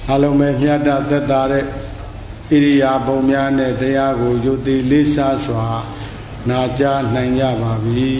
အလုံးမဲ့မြတ်သက်သာတဲ့ဣရိယာပုံများနဲ့တရားကိုယုတ်တိလေးစားစွာနာကြားနိုင်ကြပါပြီ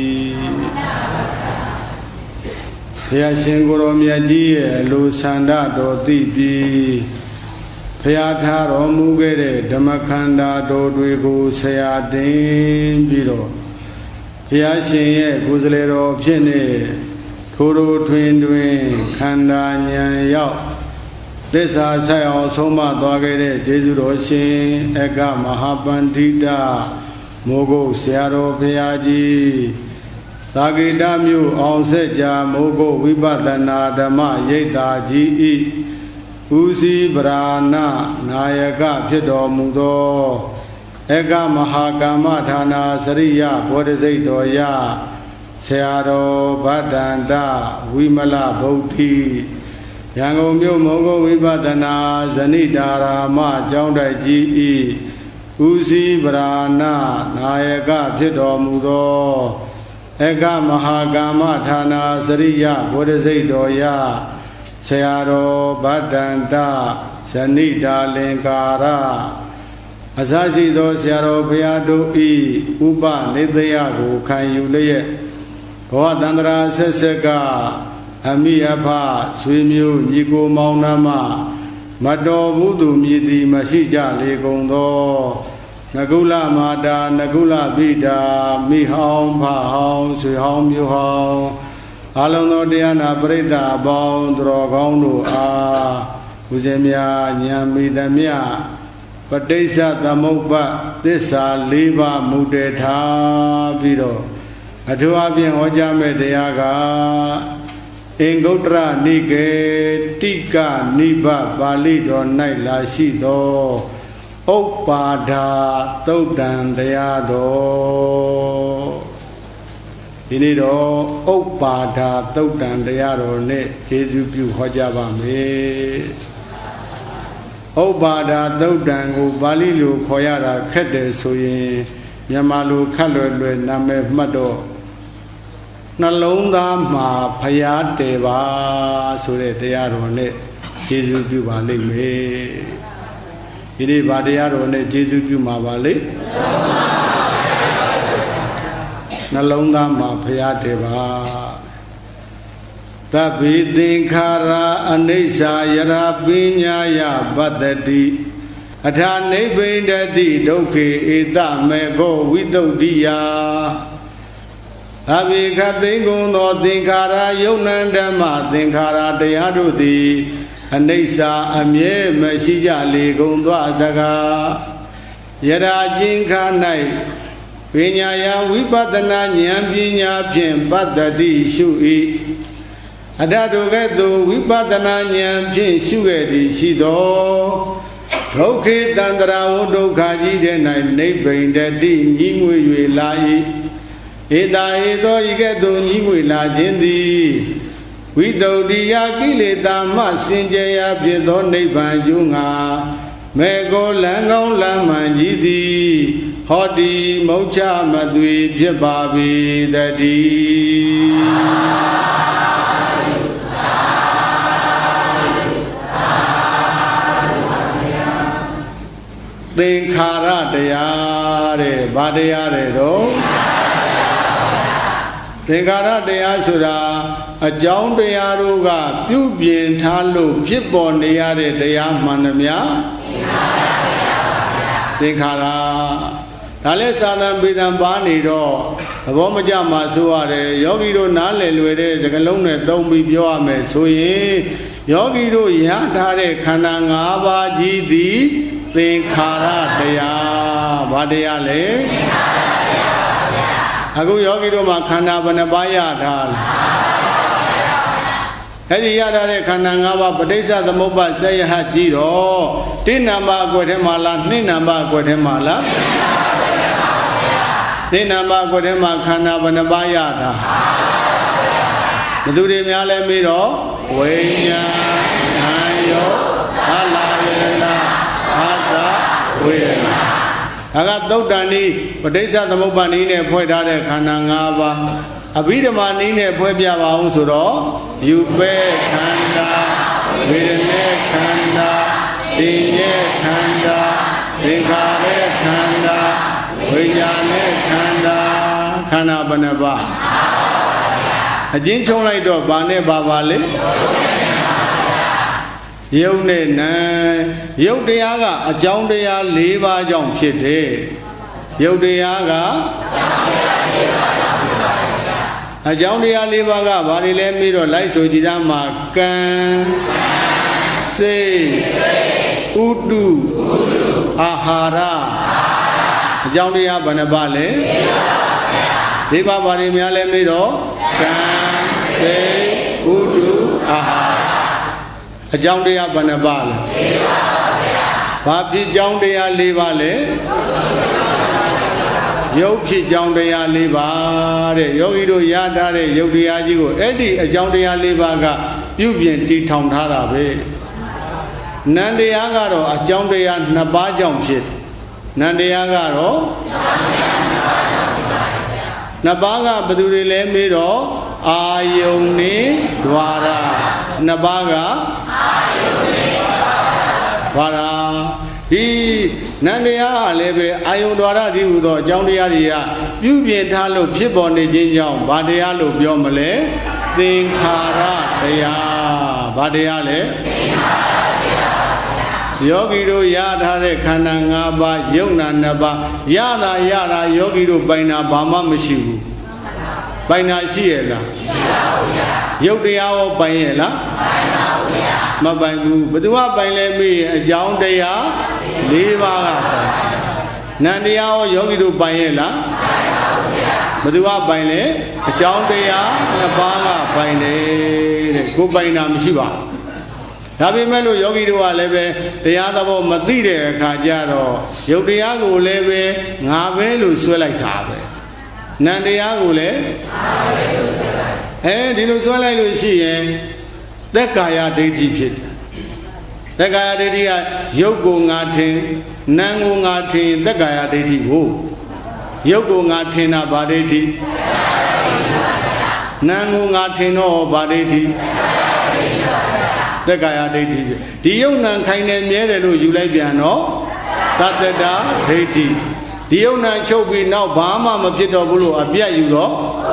ဘုရားရှင်ကိုယ်တော်မြတ်ကြီးရဲ့အလိုဆန္ဒတော်သိပြီးဘုရားထားတော်မူခဲ့တဲ့ဓမ္မခန္ဓာတော်တွေကိုဆရာတင်ပြီးတော့ဘုရားရှင်ရဲ့ကိုယ်စလေတော်ဖြစ်နေထိုးထိုးထွင်းထွင်းခန္ဓာဉာဏ်ရောက်သစ္စာဆိုင်အောင်ဆုံးမသွားခဲ့တဲ့ကျေးဇူးတော်ရှင်အက္ခမဟာပန္တိတမိုးကုတ်ဆရာတော်ဘုရားကြီးသာဂိတမြို့အောင်ဆက်ကြာမိုးကုတ်ဝိပဿနာဓမ္မရိပ်သာကြီးဤဦးစီးပရာဏနာယကဖြစ်တော်မူသောအက္ခမဟာကာမဌာနာစရိယဘောဓစိတ်တော်ရဆရာတော်ဗဒ္ဒန္တဝိမလဗုဒ္ဓိရန်ကုန်မြို့မိုးကုတ်ဝိပဿနာဇဏိတာရာမကျောင်းတိုက်ကြီးဤဦးစီးပရာဏနာယကဖြစ်တော်မူသောအက္ခမဟာကာမဌာနာစရိယဘောဓစိတ်တော်ရဆရာတော်ဗဒ္ဒန္တဇဏိတာလင်္ကာရအစရှိသောဆရာတော်ဘုရားတို့ဤဥပနိသယကိုခံယူလျက်ဘဝတန္တရာဆက်ဆက်ကအမိအဖဆွေမျိုးညီကိုမောင်နှမမတော်ဘူးသူမြည်သည်မရှိကြလေကုန်သောနကုလမာတာနကုလပိတာမိဟောင်းဖဟောင်းဆွေဟောင်းမျိုးဟောင်းအလုံးသောတရားနာပရိသတ်အပေါင်းသူတော်ကောင်းတို့အားဦးဇင်းများဉာဏ်မိသမျှပဋိစ္စသမုပ္ပါသစ္စာ၄ပါးမူတည်ထားပြီးတော့အထူးအဖြင့်ဟောကြားမဲ့တရားကအင်္ဂုတ္တရနိကေတိကနိဗ္ဗပါဠိတော်၌လာရှိသောဥပ္ပါဒာသုတ်တံတရားတော်ဒီနေ့တော့ဥပ္ပါဒာသုတ်တံတရားတော်နဲ့ကျေးဇူးပြုဟောကြားပါမယ်ဥပ္ပါဒာသုတ်တံကိုပါဠိလိုခေါ်ရတာခက်တယ်ဆိုရင်မြန်မာလိုခက်လွယ်နာမည်မှတ်တော့နှလုံးသားမှာဖျားတည်ပါဆိုတဲ့တရားတော်နဲ့ကျေးဇူးပြုပါလိမ့်မယ်ဒီနေ့ဗာတရားတော်နဲ့ကျေးဇူးပြုမှာပါလေနှလုံးသားမှာဖျားတည်ပါသဗ္ဗေသင်္ခါရအနိစ္စယရာပညာယပတ္တိအထာနိဗ္ဗိန္ဒတိဒုက္ခေဧတမေကောဝိတုဒ္ဓိယအဘိခသိင်္ဂုံသောသင်္ခါရယုံနံဓမ္မသင်္ခါရတရားတို့သည်အနိစ္စအမြဲမရှိကြလေကုန်သောတကားယရာကျင်ခါ၌ပညာယဝိပဿနာဉာဏ်ပညာဖြင့်ပတ္တိရှု၏အတ္တတို့ကဲ့သို့ဝိပဿနာဉာဏ်ဖြင့်ရှုခဲ့သည်ရှိသောဒုက္ခေတန္တရာဝဒုက္ခကြီးတဲ့၌နိဗ္ဗိန္ဒတိညီငွေ၍လာ၏ဧတာဧသောဤကဲ့သို့ညီငွေလာခြင်းသည်ဝိတုဒ္ဓိယကိလေသာမှစင်ကြယ်ရာဖြစ်သောနိဗ္ဗာန်ကျိုးငါမေကိုလံကောင်းလမ်းမှန်ကြီးသည်ဟောတိမုတ်ချမသွေဖြစ်ပါပေတည်းသင်္ခါရတရားတဲ့ဗာတရားတဲ့တော့သင်္ခါရတရားဆိုတာအကြောင်းတရားတို့ကပြုပြင်ထားလို့ဖြစ်ပေါ်နေရတဲ့တရားမှန်သမျှသင်္ခါရဒါလည်းသာသံပေတံပါနေတော့သဘောမကျမှဆိုရတယ်ယောဂီတို့နားလည်လွယ်တဲ့စကားလုံးနဲ့သုံးပြီးပြောရမယ်ဆိုရင်ယောဂီတို့ရထားတဲ့ခန္ဓာ၅ပါးကြီးသည်သင်္ခါရတရားဘာတရားလဲအခုယောဂီတို့မှာခန္ဓာဘယ်နှပါးရထားလဲအဲ့ဒီရထားတဲ့ခန္ဓာ၅ပါးပဋိစ္စသမုပ္ပါဇယဟကြည့်တော့တိနံပါအကွက်ထဲမှာလားနှစ်နံပါအကွက်ထဲမှာလားတိနံပါအကွက်ထဲမှာခန္ဓာဘယ်နှပါးရထားဘယ်သူတွေများလဲမေးတော့ဝိညာဉ်နာယောအလာယနာအာသဝေဒနာဒါကသုတ်တန်ဤပဋိစ္စသမုပ္ပါနည်းနဲ့ဖွဲ့ထားတဲ့ခန္ဓာ၅ပါးအဘိဓမ္မာနည်းနဲ့ဖွဲ့ပြပါအောင်ဆိုတော့ယူပဲခန္ဓာဝေဒနာခန္န္ဓာဘယ်နှပါအချင်းချုံလိုက်တော့ဘာနဲ့ပါလေယုတ်နဲ့နံယုတ်တရားကအကြောင်းတရား၄ပါးကြောင့်ဖြစ်တယ်ယုတ်တရားကအကြောင်းတရား၄ပါးကဘာတွေလဲပြီးတော့လိုက်ဆိုကြည်သားမှာကံစိတ်ဥတုအာဟာရအကြောင်းတရားဘယ်နှပါလဲ၄ပါးဘာတွေများလဲပြီးတော့ကံစိတ်ဥတုအာဟာရအကြောင်းတရားဘယ်နှပါလဲ၄ပါးပါဗျာဘာဖြစ်ကြောင်းတရား၄ပါးလဲရုပ်ဖြစ်ကြောင်းတရား၄ပါးတဲ့ယောဂီတို့ရထားတဲ့ယုတ်တရားကြီးကိုအဲ့ဒီအကြောင်းတရား၄ပါးကပြုပြင်တည်ထောင်ထားတာပဲနံတရားကတော့အကြောင်းတရား၂ပါးကြောင့်ဖြစ်နံတရားကတော့၂ပါးကဘယ်သူတွေလဲမေးတော့အာယုန်နေဒွါရ၂ပါးကအာယုန်နေဒွါရဒီနန္တရားကလည်းပဲအာယုန်ဒွါရဒီဟူသောအကြောင်းတရားတွေကပြုပြင်ထားလို့ဖြစ်ပေါ်နေခြင်းကြောင့်ဘာတရားလို့ပြောမလဲသင်္ခါရတရားဘာတရားလဲသင်္ခါရတရားယောဂီတို့ရထားတဲ့ခန္ဓာ၅ပါးယုတ်နာ၂ပါးရတာယောဂီတို့ပိုင်တာဘာမှမရှိဘူးပိုင်တာရှိရဲ့လားမရှိပါဘူးဗျာယုတ်တရားရောပိုင်ရဲ့လားပိုင်ပါဘူးဗျာမပိုင်ဘူးဘယ်သူကပိုင်လဲမေးအကြောင်းတရား၄ပါးကပိုင်နန္တရားရောယောဂီတို့ပိုင်ရဲ့လားပိုင်ပါဘူးဗျာဘယ်သူကပိုင်လဲအကြောင်းတရား၂ပါးကပိုင်တယ်တဲ့ကိုပိုင်တာမရှိပါဘူးဒါပေမဲ့လို့ယောဂီတို့ကလည်းပဲတရားသဘောမသိတဲ့အခါကျတော့ယုတ်တရားကိုလည်းပဲငါပဲလို့ဆွဲလိုက်တာပဲနန္တရားကိုလည်းဒီလိုဆွဲလိုက်လို့ရှိရင်သက်ကာယဒိဋ္ဌိဖြစ်တယ်သက်ကာယဒိဋ္ဌိကယုတ်ကိုငါထင်နံကိုငါထင်သက်ကာယဒိဋ္ဌိကိုယုတ်ကိုငါထင်တာဗာဒိဋ္ဌိနံကိုငါထင်တော့ဗာဒိဋ္ဌိသက်ကာယဒိဋ္ဌိဒီယုတ်နံခိုင်နေမြဲတယ်လို့ယူလိုက်ပြန်တော့သတ္တတာဒိဋ္ဌိဒီယုံနာချုပ်ပြီးနောက်ဘာမှမဖြစ်တော့ဘူးလို့အပြတ်ယူတော့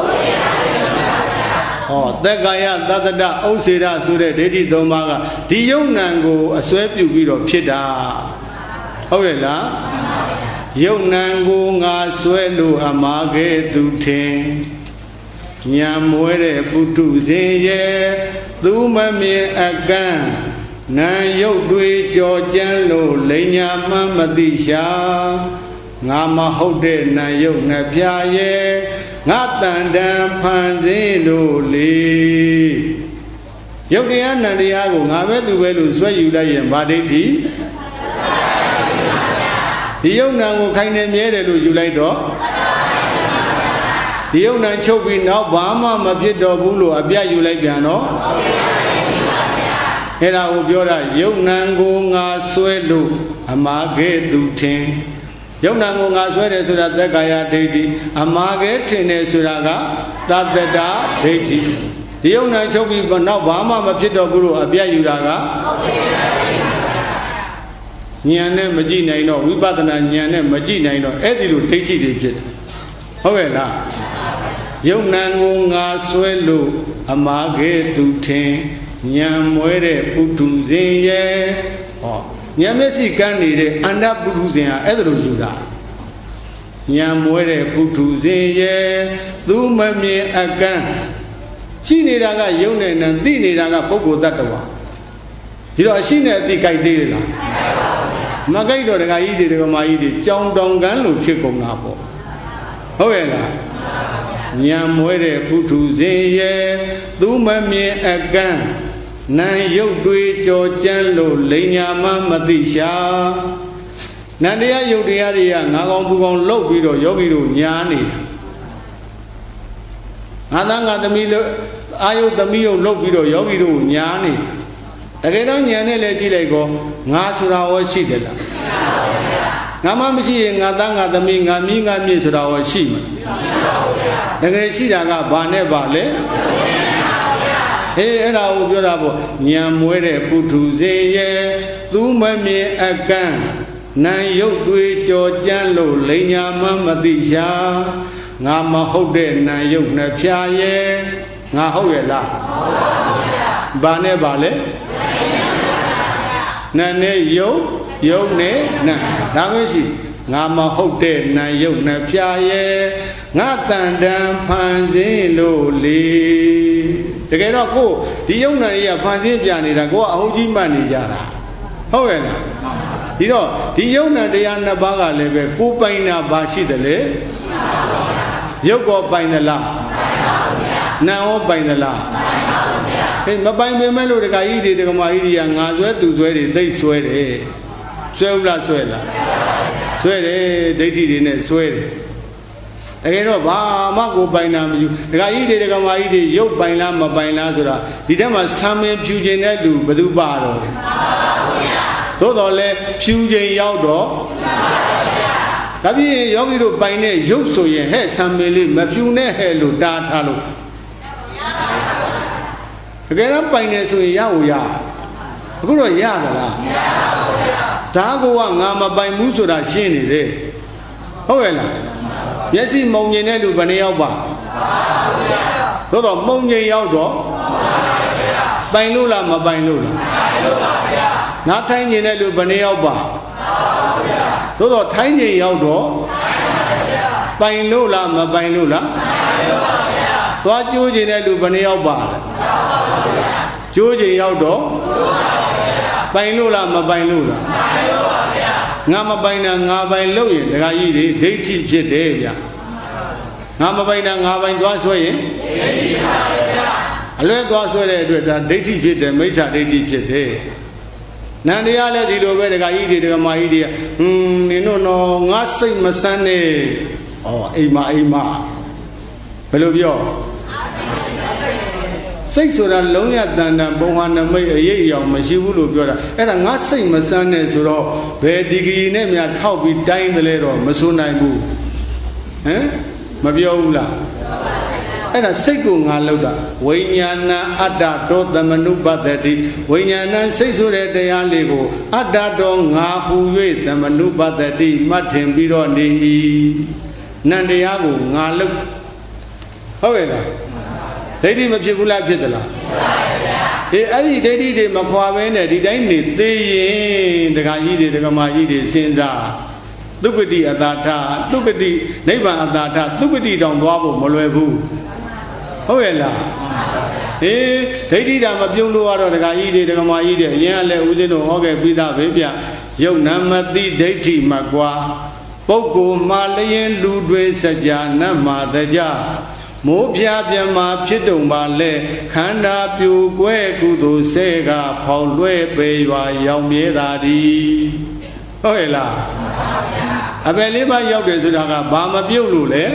သက်ကာယသတ္တတဥစ္စေရဆိုတဲ့ဒိဋ္ဌိ၃ပါးကဒီယုံနာကိုအစွဲပြုပြီးတော့ဖြစ်တာဟုတ်ရဲ့လားယုံနာကိုငါစွဲလို့အမာကဲသူထင်ညံမွဲတဲ့ပုထုဇဉ်ရဲ့သူမမြင်အကန့်နာယုတ်တွေကြော်ကြမ်းလို့လိန်ညာမှမသိရှာငါမဟုတ်တဲ့နာယုတ်နှပြရဲ့ငါတန်တန်ဖန်ဆင်းလို့လေယုတ်တရားနံတရားကိုငါပဲသူပဲလို့ဆွဲယူလိုက်ရင်ဗာဒိဋ္ဌိဒီယုတ်နံကိုခိုင်နေမြဲတယ်လို့ယူလိုက်တော့ဒီယုတ်နံချုပ်ပြီးနောက်ဘာမှမဖြစ်တော့ဘူးလို့အပြတ်ယူလိုက်ပြန်တော့အဲ့ဒါကိုပြောတာယုတ်နံကိုငါဆွဲလို့အမာကဲသူထင်ယုံနာကိုငါဆွဲတယ်ဆိုတာသက်ကာယဒိဋ္ဌိအမာကဲထင်တယ်ဆိုတာကသတ္တတာဒိဋ္ဌိဒီယုံနာချုပ်ပြီးနောက်ဘာမှမဖြစ်တော့ဘူးလို့အပြတ်ယူတာကဉာဏ်နဲ့မကြည့်နိုင်တော့ဝိပဿနာဉာဏ်နဲ့မကြည့်နိုင်တော့အဲ့ဒီလိုဒိဋ္ဌိတွေဖြစ်ဟုတ်ရဲ့လားယုံနာကိုငါဆွဲလို့အမာကဲသူထင်ဉာဏ်မွဲတဲ့ပုထုဇဉ်ရဲ့ဟောဉာဏ်မျက်စိကန်းနေတဲ့အန္တပုထုဇဉ်ဟာအဲ့ဒါလိုယူတာဉာဏ်မွဲတဲ့ပုထုဇဉ်ရဲ့သူမမြင်အကန့်ရှိနေတာကယုံနဲ့နံသိနေတာကပုဂ္ဂိုလ်တ attva ဒီတော့အရှိနဲ့အသိကြိုက်သေးတယ်လားမကြိုက်တော့ဒကာကြီးတွေဒကာမကြီးတွေကြောင်တောင်ကန်းလို့ဖြစ်ကုန်တာပေါ့ဟုတ်ရဲ့လားဉာဏ်မွဲတဲ့ပုထုဇဉ်ရဲ့သူမမြင်အကန့်နံရုပ်တွေကြော်ကြမ်းလို့လိန်ညာမှမသိရှာနန္တရားရုပ်တရားတွေကငါကောင်သူကောင်လှုပ်ပြီးတော့ယောဂီတို့ညားနေငါသားငါသမီးလို့အာယုသမီးယုတ်လှုပ်ပြီးတော့ယောဂီတို့ညားနေတကယ်တော့ညာနဲ့လည်းကြည့်လိုက်ကောငါဆိုတာရောရှိတယ်လားငါမှမရှိရင်ငါသားငါသမီးငါမီးငါမြေဆိုတာရောရှိမှာတကယ်ရှိတာကဘာနဲ့ပါလဲအဲ့ဒါကိုပြောတာပေါ့ညံမွဲတဲ့ပုထုဇဉ်ရဲ့သူမမြင်အကန့်နံရုပ်တွေကြော်ကြမ်းလို့လိန်ညာမှမသိရှာငါမဟုတ်တဲ့နာယုတ်နှစ်ဖြာရဲ့ငါဟုတ်ရဲ့လားဘာနဲ့ပါလဲနာနဲ့ယုတ်နဲ့နာဒါမှရှိငါမဟုတ်တဲ့နာယုတ်နှစ်ဖြာရဲ့ငါတန်တန်ဖန်ဆင်းလို့လေတကယ်တော့ကိုဒီယုတ်နာတွေကဖန်ဆင်းပြနေတာကိုကအဟုတ်ကြီးမှတ်နေကြတာဟုတ်ရဲ့လားဒီတော့ဒီယုတ်နာတရားနှစ်ပါးကလည်းပဲကိုပိုင်တာဘာရှိတယ်လဲယုတ်ကောပိုင်သလားနာဟောပိုင်သလားမပိုင်ပေမဲ့လို့တခါကြီးတွေတခါမကြီးတွေကငါဆွဲသူဆွဲတွေသိဆွဲတယ်ဆွဲဦးလားဆွဲလားဆွဲတယ်ဒိဋ္ဌိတွေနဲ့ဆွဲတယ်တကယ်တော့ဘာမှကိုပိုင်တာမယူတခါကြီးတွေတခါမကြီးတွေရုပ်ပိုင်လားမပိုင်လားဆိုတာဒီထဲမှာဆံမင်းဖြူခြင်းတဲ့လူဘယ်သူပါတော့သို့တော်လဲဖြူခြင်းရောက်တော့ဒါပြည့်ယောဂီတို့ပိုင်တဲ့ရုပ်ဆိုရင်ဟဲ့ဆံမင်းလေးမဖြူနဲ့ဟဲ့လို့တားထားလို့တကယ်တော့ပိုင်နေဆိုရင်ရဖို့ရအခုတော့ရသလားမရပါဘူးဗျာဒါကောကငါမပိုင်ဘူးဆိုတာရှင်းနေတယ်ဟုတ်ရဲ့လားမျက်စိမုံမြင်တဲ့လူဘယ်နှယောက်ပါသို့တော့မုံမြင်ရောက်တော့ပိုင်လို့လားမပိုင်လို့လားပိုင်လို့ပါဗျာနားထိုင်နေတဲ့လူဘယ်နှယောက်ပါသို့တော့ထိုင်နေရောက်တော့ပိုင်လို့လားမပိုင်လို့လားပိုင်လို့ပါဗျာသွားကြိုးကျင်တဲ့လူဘယ်နှယောက်ပါကျိုးကျင်ရောက်တော့ပိုင်လို့လားမပိုင်လို့လားပိုင်လို့ပါဗျာငါမပိုင်တာငါပိုင်လို့ရင်ဒကာကြီးတွေဒိဋ္ဌိဖြစ်တယ်ဗျာငါမပိုင်တာငါပိုင်သွားဆွဲရင်ဒိဋ္ဌိပါဗျာအလွဲသွားဆွဲတဲ့အတွက်ဒါဒိဋ္ဌိဖြစ်တယ်မိစ္ဆာဒိဋ္ဌိဖြစ်တယ်နန္တရားလည်းဒီလိုပဲဒကာကြီးတွေဒကာမကြီးတွေကနင်တို့တော့ငါစိတ်မဆန်းနဲ့ဩအိမ်မဘယ်လိုပြောစိတ်ဆိုတာလုံးရတန်တန်ဘုံဟာနမိတ်အရေးအယောင်မရှိဘူးလို့ပြောတာအဲ့ဒါငါစိတ်မဆန်းနဲ့ဆိုတော့ဘယ်ဒီဂရီနဲ့များထောက်ပြီးတိုင်းတယ်လဲတော့မဆိုနိုင်ဘူးဟမ်မပြောဘူးလားအဲ့ဒါစိတ်ကိုငါလောက်တာဝိညာဏအတ္တတောသမနုပတ္တိဝိညာဏစိတ်ဆိုတဲ့တရားလေးကိုအတ္တတောငါဟူ၍သမနုပတ္တိမှတ်ထင်ပြီးတော့နေ၏နန္တရားကိုငါလောက်ဟုတ်ရဲ့လားဒိဋ္ဌိမဖြစ်ဘူးလားဖြစ်သလားဖြစ်ပါဗျာအဲ့ဒီဒိဋ္ဌိတွေမခွာဘဲနဲ့ဒီတိုင်းနေသေးရင်ဒကာကြီးတွေဒကာမကြီးတွေစဉ်းစားသုက္ကတိအတာထသုက္ကတိနိဗ္ဗာန်အတာထသုက္ကတိတောင်သွားဖို့မလွယ်ဘူးဟုတ်ရဲ့လားဒိဋ္ဌိတာမပြုံးလို့ကတော့ဒကာကြီးတွေဒကာမကြီးတွေအရင်ကလည်းဦးဇင်းတို့ဟောခဲ့ပြီးသားပဲဗျယုတ်နာမတိဒိဋ္ဌိမကွာပုဂ္ဂိုလ်မှာလျင်လူတွေစကြာနတ်မှာတကြမိုးပြပြမှာဖြစ်တုံပါလေခန္ဓာပြိုကွဲကုသိုလ်ဆဲကဖောက်လွဲပေရွာရောက်မြဲတာဒီဟုတ်ရဲ့လားအပယ်လေးပါးရောက်တယ်ဆိုတာကဘာမပြုတ်လို့လဲ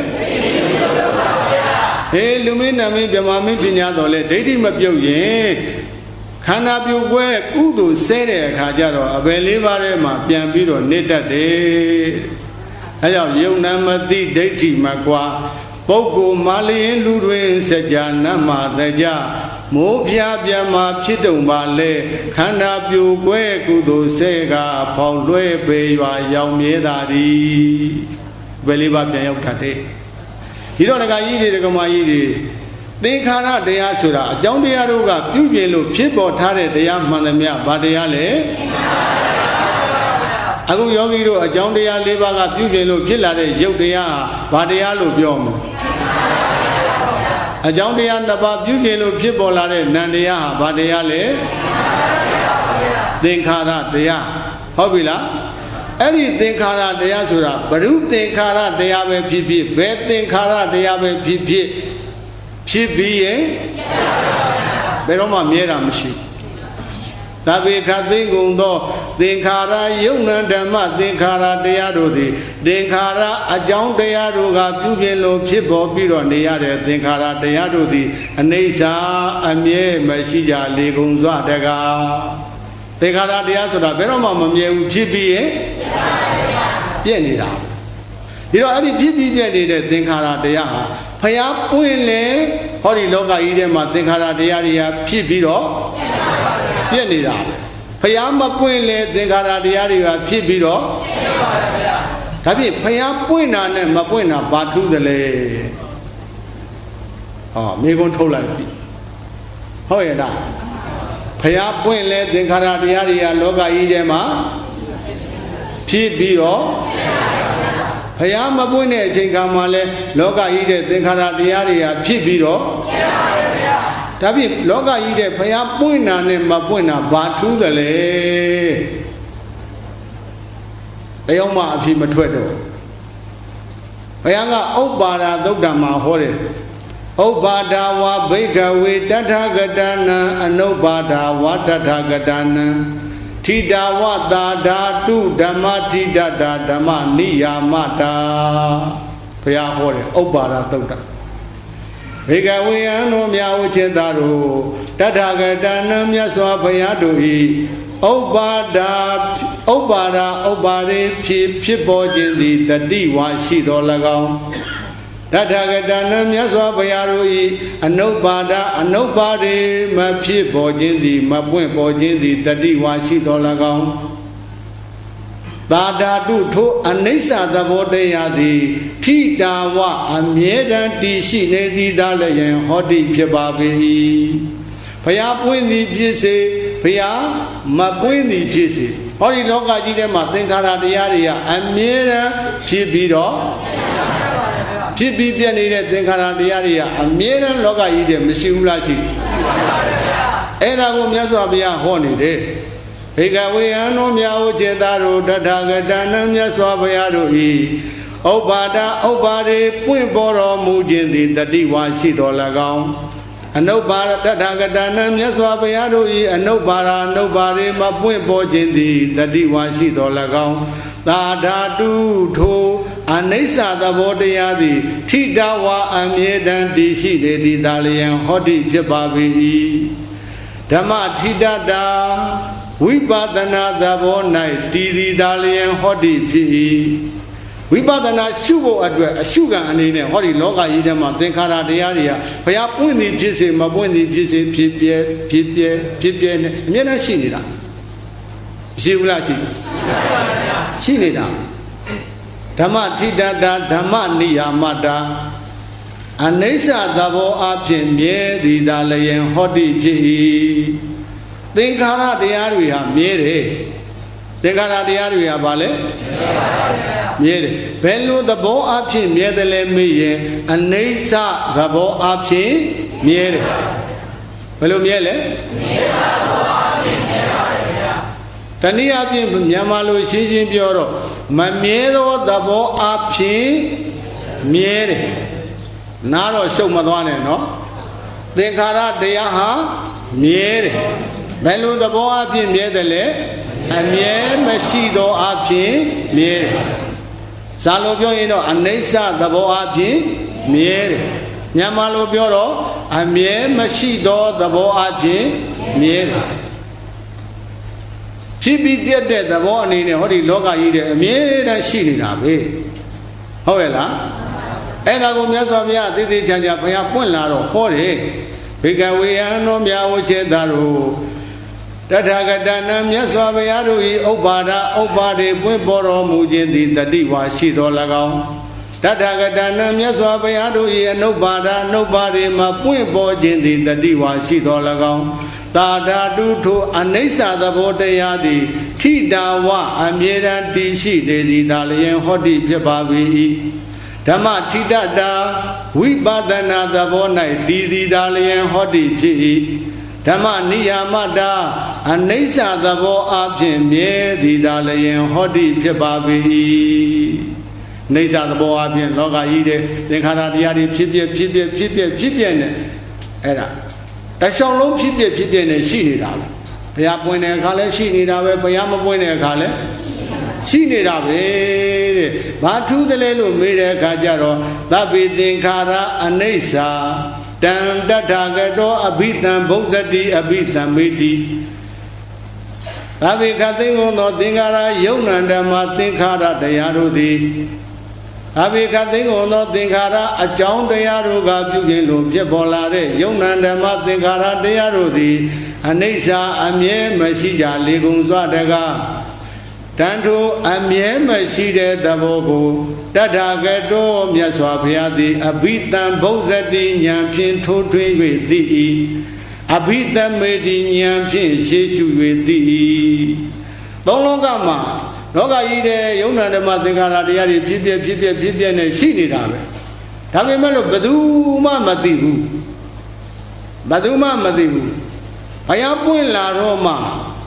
လူမင်းနာမင်းမြမမင်းပညာတော်လဲဒိဋ္ဌိမပြုတ်ရင်ခန္ဓာပြိုကွဲကုသိုလ်ဆဲတဲ့အခါကျတော့အပယ်လေးပါးထဲမှာပြန်ပြီးတော့နေတတ်တယ်အဲကြောင့်ယုံနာမသိဒိဋ္ဌိမကွာပုဂ္ဂိုလ်မာလျင်လူတွင်စကြာနတ်မှာတကြမိုးပြပြမှာဖြစ်တုံပါလေခန္ဓာပြိုကွဲကုသိုလ်ဆဲကဖောက်လွဲပေရွာရောက်မြဲတာဒီဘယ်လေးပါပြန်ရောက်တတ်တယ်ဒီတော့ဒကာကြီးတွေဒကာမကြီးတွေသင်္ခါရတရားဆိုတာအကြောင်းတရားတို့ကပြုပြင်လို့ဖြစ်ပေါ်ထားတဲ့တရားမှန်သမျှဘာတရားလဲအခုယောဂီတို့အကြောင်းတရား၄ပါးကပြုပြင်လို့ဖြစ်လာတဲ့ရုပ်တရားဘာတရားလို့ပြောမလဲအကြောင်းတရားနှစ်ပါးပြုပြင်လို့ဖြစ်ပေါ်လာတဲ့နံတရားဟာဘာတရားလဲသင်္ခါရတရားဟုတ်ပြီလားအဲ့ဒီသင်္ခါရတရားဆိုတာဘ ᱹ သင်္ခါရတရားပဲဖြစ်ဖြစ်ဘယ်သင်္ခါရတရားပဲဖြစ်ဖြစ်ဖြစ်ပြီးရင်ဘယ်တော့မှမြဲတာမရှိသဗ္ဗေခသိငုံသောသင်္ခါရယုံနံဓမ္မသင်္ခါရတရားတို့သည်သင်္ခါရအကြောင်းတရားတို့ကပြုပြင်လို့ဖြစ်ပေါ်ပြီးတော့နေရတဲ့သင်္ခါရတရားတို့သည်အနိစ္စအမြဲမရှိကြလေကုန်စွာတကားသင်္ခါရတရားဆိုတာဘယ်တော့မှမမြဲဘူးဖြစ်ပြီးရင်ပြည့်နေတာဒီတော့အဲ့ဒီဖြစ်ပြီးပြည့်နေတဲ့သင်္ခါရတရားဟာဖျားပွင့်လေဟောဒီလောကကြီးထဲမှာသင်္ခါရတရားတွေကဖြစ်ပြီးတော့ပြည့်နေတာဖျားမပွင့်လေသင်္ခါရတရားတွေကဖြစ်ပြီးတော့ဒါဖြင့်ဖယားပွင့်တာနဲ့မပွင့်တာဘာထူးသလဲမိကုံးထုတ်လိုက်ပြီဟုတ်ရဲ့လားဖယားပွင့်လဲသင်္ခါရတရားတွေကလောကကြီးထဲမှာဖြစ်ပြီးတော့ဖယားမပွင့်တဲ့အချိန်ခါမှာလဲလောကကြီးတဲ့သင်္ခါရတရားတွေကဖြစ်ပြီးတော့ဒါဖြင့်လောကကြီးတဲ့ဖယားပွင့်တာနဲ့မပွင့်တာဘာထူးသလဲတယောက်မှအဖြစ်မထွက်တော့ဘုရားကဥပ္ပါဒသုတ်တံမှာဟောတယ်ဥပ္ပါဒဝါဘိကဝေတထဂတနံအနုပ္ပါဒဝါတထဂတနံထိတာဝတာဓာတုဓမ္မထိတတာဓမ္မနိယာမတာဘုရားဟောတယ်ဥပ္ပါဒသုတ်တံဘေကဝေယံတို့မြာဝจิตသားတို့တထဂတနံမြတ်စွာဘုရားတို့၏ဥပ္ပါဒဥပ္ပါရေဖြစ်ပေါ်ခြင်းသည်တတိဝါရှိတော်၎င်းတထဂတနံမြတ်စွာဘုရားတို့၏အနုပ္ပါရေမဖြစ်ပေါ်ခြင်းသည်မပွင့်ပေါ်ခြင်းသည်တတိဝါရှိတော်၎င်းသာဓာတုထိုအနိစ္စသဘောတရားသည်ထိတာဝအမြဲတမ်းတည်ရှိနေသည်သာလည်းယံဟောတိဖြစ်ပါပေ၏ဘုရားပွင့်သည်ဖြစ်စေဘုရားမပွင့်သည်ဖြစ်စေဟောဒီလောကကြီးထဲမှာသင်္ခါရတရားတွေကအမြဲတမ်းဖြစ်ပြီးတော့ဖြစ်ပြီးပြည့်နေတဲ့သင်္ခါရတရားတွေကအမြဲတမ်းလောကကြီးထဲမရှိဘူးလားရှိအဲ့ဒါကိုမြတ်စွာဘုရားဟောနေတယ်ဘေကဝေယံတို့မြာဝจิตသားတို့တထဂတနံမြတ်စွာဘုရားတို့ဤဥပ္ပါရေပွင့်ပေါ်တော်မူခြင်းသည်တတိဝါရှိတော်၎င်းအနုပ္ပါဒတထဂတနံမြတ်စွာဘုရားတို့၏အနုပ္ပါရေမပွင့်ပေါ်ခြင်းသည်တတိဝါရှိတော်၎င်းသာဓာတုထိုအနိစ္စသဘောတရားသည်ထိတဝါအမြဲတမ်းတည်ရှိနေသည်သာလျံဟောတိဖြစ်ပါ၏ဓမ္မထိတတာဝိပဿနာသဘော၌တည်သည်သာလျံဟောတိဖြစ်၏ဝိပဿနာရှုဖို့အတွက်အရှုခံအနေနဲ့ဟောဒီလောကကြီးထဲမှာသင်္ခါရတရားတွေကဘုရားပွင့်သည်ဖြစ်စေမပွင့်သည်ဖြစ်စေဖြစ်ပြဲနဲ့အမြဲတမ်းရှိနေတာရှိဘူးလားရှိနေတာဓမ္မထိတတာဓမ္မနိယာမတာအနိစ္စသဘောအဖြစ်မြဲသည်သာလျင်ဟောတိဖြစ်၏သင်္ခါရတရားတွေဟာမြဲတယ်သင်္ခါရတရားတွေကဘာလဲမြဲတယ်ဘယ်လိုသဘောအဖြစ်မြဲတယ်လဲမေးရင်အနိစ္စသဘောအဖြစ်မြဲတယ်ဘယ်လိုမြဲလဲအနိစ္စသဘောအဖြစ်မြဲပါတယ်ဗျာတနည်းအားဖြင့်မြန်မာလိုရှင်းရှင်းပြောတော့မမြဲသောသဘောအဖြစ်မြဲတယ်နားတော့ရှုပ်မသွားနဲ့နော်သင်္ခါရတရားဟာမြဲတယ်ဘယ်လိုသဘောအဖြစ်မြဲတယ်လဲအမြဲမရှိသောအဖြစ်မြဲတယ်ဇာလိုပြောရင်တော့အနိစ္စသဘောအဖြစ်မြဲတယ်မြန်မာလိုပြောတော့အမြဲမရှိသောသဘောအဖြစ်မြဲတယ်ဖြစ်ပြီးပြတ်တဲ့သဘောအနေနဲ့ဟောဒီလောကကြီးတဲ့အမြဲတမ်းရှိနေတာပဲဟုတ်ရဲ့လားအဲ့ဒါကိုမြတ်စွာဘုရားသေသေးချာချာဘုရားပွင့်လာတော့ဟောတယ်ဘေကဝေယံတို့မြာဝจิตသားတို့တထဂတနံမြတ်စွာဘုရားတို့၏ဥပ္ပါရေပွင့်ပေါ်တော်မူခြင်းသည်တတိဝါရှိတော်၎င်းတထဂတနံမြတ်စွာဘုရားတို့၏အနုပ္ပါရေမှာပွင့်ပေါ်ခြင်းသည်တတိဝါရှိတော်၎င်းသာဓာတုထိုအနိစ္စသဘောတရားသည်ထိတာဝအမြဲတမ်းတည်ရှိနေသည်သာလျင်ဟောတိဖြစ်ပါ၏ဓမ္မထိတတာဝိပဿနာသဘော၌တည်သည်သာလျင်ဟောတိဖြစ်၏ဓမ္မနိယာမတာအနိစ္စသဘောအဖြစ်မြဲသည်သာလျင်ဟောတိဖြစ်ပါ၏နိစ္စသဘောအဖြစ်လောကကြီးတဲ့သင်္ခါရတရားတွေဖြစ်ပြနဲ့အဲ့ဒါတခြားလုံးဖြစ်ပြနဲ့ရှိနေတာပဲဘုရားပွင့်တဲ့အခါလဲရှိနေတာပဲဘုရားမပွင့်တဲ့အခါလဲရှိနေတာပဲတဲ့ဘာထူးတယ်လဲလို့မေးတဲ့အခါကျတော့သဗ္ဗေသင်္ခါရအနိစ္စတံတထဂတောအဘိတံဘုဇ္ဇတိအဘိတံမေတိသဗ္ဗေခသိင်္ဂုံသောသင်္ခါရယုံနံဓမ္မသင်္ခါရတရားတို့သည်အဘိခသိင်္ဂုံသောသင်္ခါရအကြောင်းတရားတို့ကပြုခြင်းလို့ဖြစ်ပေါ်လာတဲ့ယုံနံဓမ္မသင်္ခါရတရားတို့သည်အနိစ္စအမြဲမရှိကြလေကုန်စွာတကားတန်ထိုအမြဲမရှိတဲ့သဘောကိုတထာဂတောမြတ်စွာဘုရားသည်အဘိဓမ္မဘုဇ္ဇတိဉာဏ်ဖြင့်ထိုးထွင်း၍သိ၏အဘိဓမ္မေတိဉာဏ်ဖြင့်ရှေ့ရှု၍သိ၏သုံးလောကမှာလောကကြီးတဲ့ယုံနာဓမ္မသင်္ခါရတရားတွေဖြစ်ပြနဲ့ရှိနေတာပဲဒါပေမဲ့လို့ဘယ်သူမှမသိဘူးဘယ်သူမှမသိဘူးဘုရားပွင့်လာတော့မှ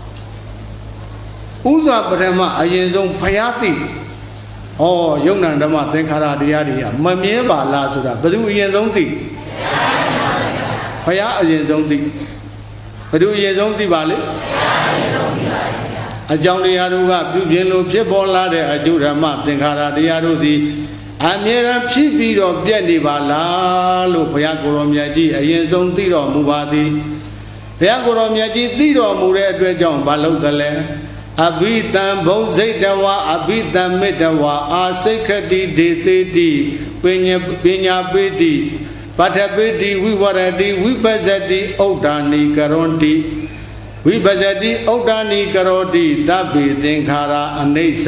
ဥစွာပထမအရင်ဆုံးဘုရားသိဩယုံနာဓမ္မသင်္ခါရတရားတွေကမမြဲပါလားဆိုတာဘယ်သူအရင်ဆုံးသိဘုရားအရင်ဆုံးသိဘယ်သူအရင်ဆုံးသိပါလဲဘုရားအရင်ဆုံးသိပါအကြောင်းတရားတို့ကပြုပြင်လို့ဖြစ်ပေါ်လာတဲ့အကျိုးဓမ္မသင်္ခါရတရားတို့သည်အမြဲတမ်းဖြစ်ပြီးတော့ပြည့်နေပါလားလို့ဘုရားကိုယ်တော်မြတ်ကြီးအရင်ဆုံးသိတော်မူပါသည်ဘုရားကိုယ်တော်မြတ်ကြီးသိတော်မူတဲ့အတွက်ကြောင့်ဘာလို့ကလဲအဘိဓမ္မဘုဇ္ဇိတဝါအဘိဓမ္မေတဝါအာစိခတိဒေသေတိပညာပေတိပဋ္ဌပေတိဝိဝရတိဝိပဇ္ဇတိဩဒ္ဓာနိကရွန်တိဝိပဇ္ဇတိဩဒ္ဓာနိကရောတိတဗ္ဗေသင်္ခါရအနိစ္စ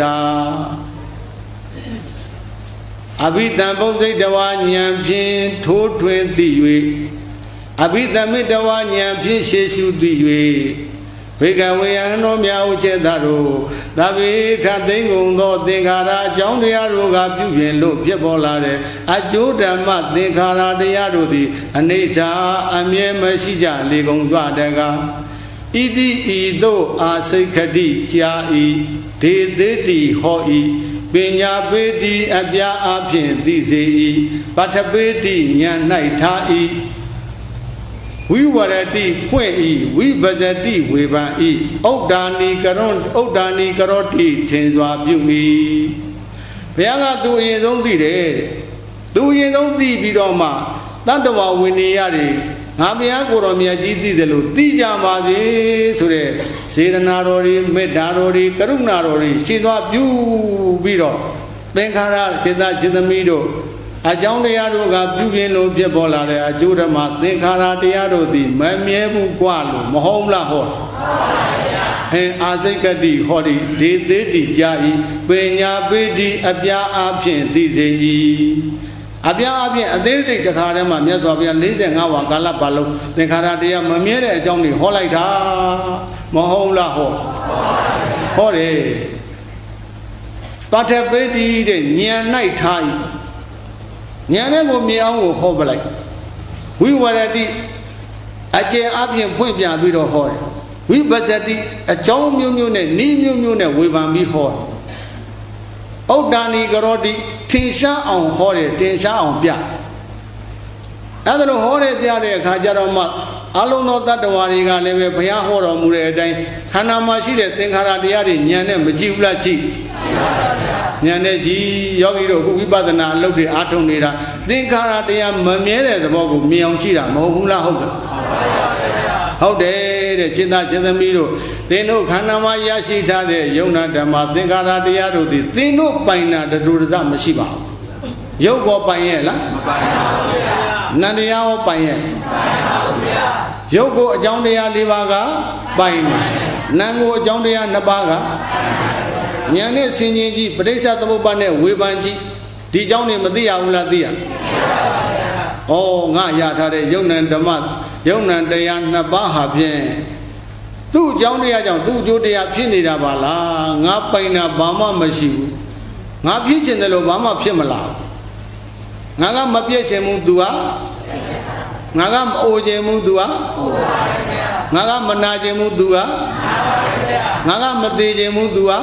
အဘိဓမ္မဘုဇ္ဇိတဝါဉာဏ်ဖြင့်ထိုးထွင်းသိ၍အဘိဓမ္မေတဝါဉာဏ်ဖြင့်ရှေ့ရှုသိ၍ဘေကဝေယံတော်မြတ်ဥကျက်သာတို့သဗ္ဗေခသိင်္ဂုံသောသင်္ခါရအကြောင်းတရားတို့ကပြုပြင်လို့ဖြစ်ပေါ်လာတဲ့အကျိုးဓမ္မသင်္ခါရတရားတို့သည်အနိစ္စအမြဲမရှိကြလေကုန်ကြတကားဣတိဤသို့အာစိခတိကြာဤဒေသေတိဟောဤပညာပေတိအပြာအဖြင့်သိစေ၏ပဋ္ဌပေတိဉာဏ်၌ထား၏ဝိဝရတိဖွင့်၏ဝိပဇ္ဇတိဝေဖန်၏ဩဒ္ဓာနိကရောတိထင်စွာပြု၏ဘုရားကသူအရင်ဆုံးသိတယ်သူအရင်ဆုံးသိပြီးတော့မှတတ္တဝဝိနည်းတွေငါဘုရားကိုယ်တော်မြတ်ကြီးသိတယ်လို့သိကြပါစေဆိုတဲ့စေတနာတော်တွေမေတ္တာတော်တွေကရုဏာတော်တွေရှင်းသွားပြုပြီးတော့သင်္ခါရစေတစေတမိတို့အကြောင်းတရားတို့ကပြုပြင်လို့ဖြစ်ပေါ်လာတဲ့အကျိုးဓမ္မသင်္ခါရတရားတို့သည်မမြဲဘူးกว่าလို့မဟုတ်လားဟောအာစိကတိဟောဒီဒေသေတိကြာဤပညာပေတိအပြာအဖြင့်သိစေ၏အပြာအဖြင့်အသေးစိတ်တစ်ခါတည်းမှာမြတ်စွာဘုရား45ဝါကာလပတ်လုံးသင်္ခါရတရားမမြဲတဲ့အကြောင်းတွေဟောလိုက်တာမဟုတ်လားဟောဟောတယ်ပဋ္ဌပေတိတဲ့ဉာဏ်၌ထား၏ဉာဏ်နဲ့ကိုမြင်အောင်ကိုဟောပလိုက်ဝိဝရတိအကျဉ်အပြင်ဖွင့်ပြပြီးတော့ဟောတယ်ဝိပဇ္ဇတိအကြောင်းမျိုးမျိုးနဲ့ဤမျိုးမျိုးနဲ့ဝေဖန်ပြီးဟောတယ်ဩဒ္ဓာနိကရောတိထင်ရှားအောင်ဟောတယ်တင်ရှားအောင်ပြအဲ့ဒါလိုဟောတယ်ပြတဲ့အခါကျတော့မှအလုံးသောတတ္တဝါတွေကလည်းပဲဘုရားဟောတော်မူတဲ့အတိုင်းခန္ဓာမှာရှိတဲ့သင်္ခါရတရားတွေဉာဏ်နဲ့မကြည့်ဘူးလားကြည့်ဉာဏ်နဲ့ကြည့်ယောဂီတို့ခုဝိပဿနာအလုပ်တွေအားထုတ်နေတာသင်္ခါရတရားမမြဲတဲ့သဘောကိုမြင်အောင်ကြည့်တာမဟုတ်ဘူးလားဟုတ်ကဲ့ဟုတ်တယ်တဲ့จิตจิตသမီးတို့သင်တို့ခန္ဓာမှာရရှိထားတဲ့ယုံနာဓမ္မသင်္ခါရတရားတို့သည်သင်တို့ပိုင်တာတူတစမရှိပါဘူးရုပ်ကောပိုင်ရဲ့လားမပိုင်ပါဘူးဗျာနန္တရားရောပိုင်ရဲ့မပိုင်ပါဘူးဗျာရုပ်ကိုအကြောင်းတရား၄ပါးကပိုင်တယ်နာမ်ကိုအကြောင်းတရား၂ပါးကဉာဏ်နဲ့ဆင်ခြင်ကြည့်ပဋိစ္စသမုပ္ပါဒ်နဲ့ဝေဖန်ကြည့်ဒီအကြောင်းတွေမသိရဘူးလားသိရဩငါရထားတဲ့ယုံနံဓမ္မယုံနံတရား၂ပါးဟာဖြင့်သူ့အကြောင်းတရားကြောင့်သူ့အကျိုးတရားဖြစ်နေတာပါလားငါပိုင်တာဘာမှမရှိဘူးငါဖြစ်ချင်တယ်လို့ဘာမှဖြစ်မလားငါကမပြည့်ချင်ဘူး तू ဟာငါကမအိုချင်ဘူး तू ဟာငါကမနာချင်ဘူး तू ဟာငါကမသေးချင်ဘူး तू ဟာ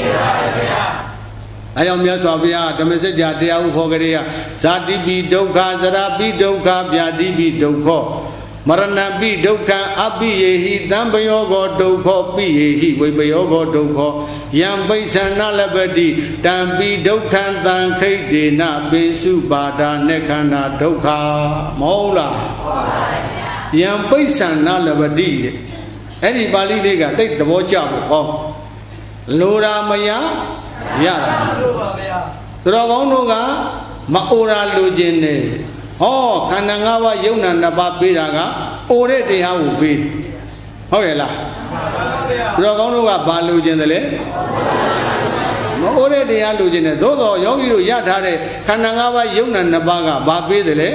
အဲကြောင့်မြတ်စွာဘုရားဓမ္မစကြာတရားဥဟောကြရဇာတိပိဒုက္ခဇရာပိဒုက္ခဗျာတိပိဒုက္ခမရဏပိဒုက္ခံအပိယေဟိတံပယောဂောဒုက္ခပိယေဟိဝိပယောဂောဒုက္ခယံပိဿန္နလပတိတံပိဒုက္ခံတံခိတ်တေနပိစုပါဒာနေခန္ဓာဒုက္ခမဟုတ်လားယံပိဿန္နလပတိတဲ့အဲ့ဒီပါဠိလေးကတိတ်သဘောကျဖို့ဟောလိုရာမရရတာလို့ပါဗျာသူတော်ကောင်းတို့ကမအိုရာလိုခြင်းနဲ့ဟောခန္ဓာ၅ပါးယုံနာ၂ပါးပေးတာကအိုတဲ့တရားကိုပေးတယ်ဟုတ်ရဲ့လား Rồi con nó ba lưu trên đấy mà ở đây thì ăn lưu trên này đó đó giống như giá thà đấy khả năng áp dụng là ba cái ba bê đấy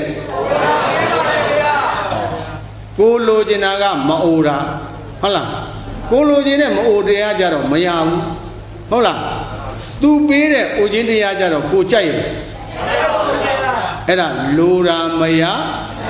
cô lưu trên này mà ổ ra hả là cô lưu trên này mà ổ thì ăn cho rồi mấy ăn hả là tu bê đấy ổ trên thì ăn cho rồi cô chạy ấy là lưu ra mấy ăn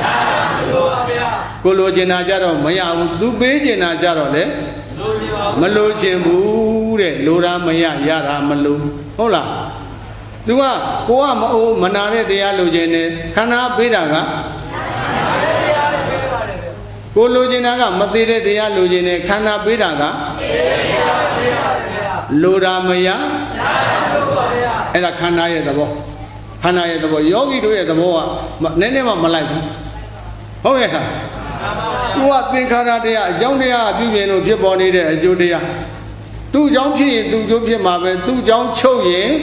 cô lưu trên này cho rồi mấy ăn tu bê trên này cho rồi đấy mà lưu trên bù đấy lưu ra mấy ăn giá ra mà lưu hả là đúng không cô mà ổ mà nào đấy thì ăn lưu trên này khả năng bê ra cả cô lưu trên này mà tí đấy thì ăn lưu trên này khả năng bê ra cả lưu ra mấy ăn ấy là khả năng gì đó khả năng gì đó yogi đối gì đó mà nên mà lại không vậy hả cô tin khả năng đấy giống đấy biểu hiện nó biết bao nhiêu đấy chỗ đấy tu giống gì tu chỗ biết mà về tu giống châu gì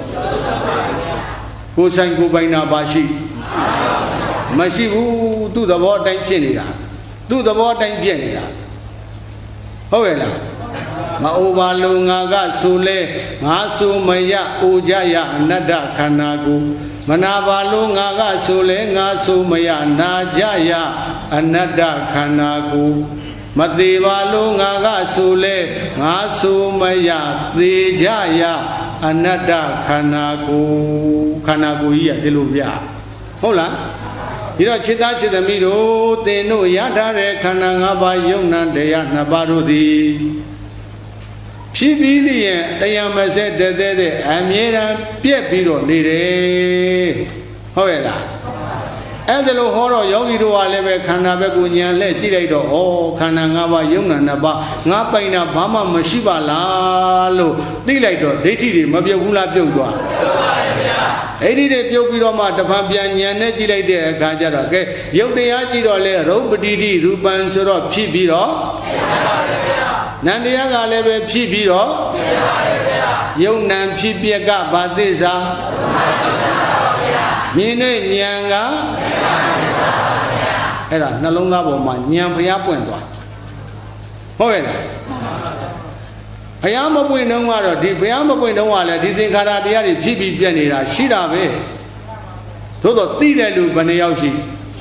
cô sinh cô bay na ba sĩ mà sĩ u tu đó bao đánh chuyện này à tu đó bao đánh chuyện này à không vậy là mà ô ba lô ngà gà su lê ngà su mày ya ô gia ya nada khana gu mà na ba lô ngà gà su lê ngà su mày ya na gia ya nada khana gu mà tì ba lô ngà gà su lê ngà su mày ya tì gia ya nada khana gu gì à thế luôn vậy không làဒီတော့จิตသားจิตသမီးတို့သင်တို့ရထားတဲ့ခန္ဓာ၅ပါးယုံနာတရား၂ပါးတို့သည်ဖြစ်ပြီးလျင်တရားမဆက်တဲ့အမြဲတမ်းပြက်ပြီးတော့နေတယ်ဟုတ်ရဲ့လားအဲ့ဒါလို့ဟောတော့ယောဂီတို့ကလည်းပဲခန္ဓာဘက်ကိုဉာဏ်နဲ့ကြည့်လိုက်တော့ဩခန္ဓာ၅ပါးယုံနာ၂ပါးငါပိုင်တာဘာမှမရှိပါလားလို့သိလိုက်တော့ဒိဋ္ဌိတွေမပြုတ်ဘူးလားပြုတ်သွားအဲ့ဒီတွေပြုတ်ပြီးတော့မှတဖန်ပြန်ဉာဏ်နဲ့ကြည့်လိုက်တဲ့အခါကျတော့ကဲယုတ်တရားကြည့်တော့လေရုပ်ပတိတိရူပံဆိုတော့ဖြစ်ပြီးတော့နန္တရားကလည်းပဲဖြစ်ပြီးတော့ယုံနံဖြစ်ပြက်ကဘာသစ္စာမြင်တဲ့ဉာဏ်ကအဲ့ဒါနှလုံးသားပေါ်မှာဉာဏ်ဖျားပွင့်သွားဟုတ်ရဲ့လားဘုရားမပွင့်တော့ကတော့ဒီဘုရားမပွင့်တော့ကလည်းဒီသင်္ခါရတရားတွေဖြစ်ပြီးပြက်နေတာရှိတာပဲသို့တော့သိတဲ့လူဘယ်နှယောက်ရှိ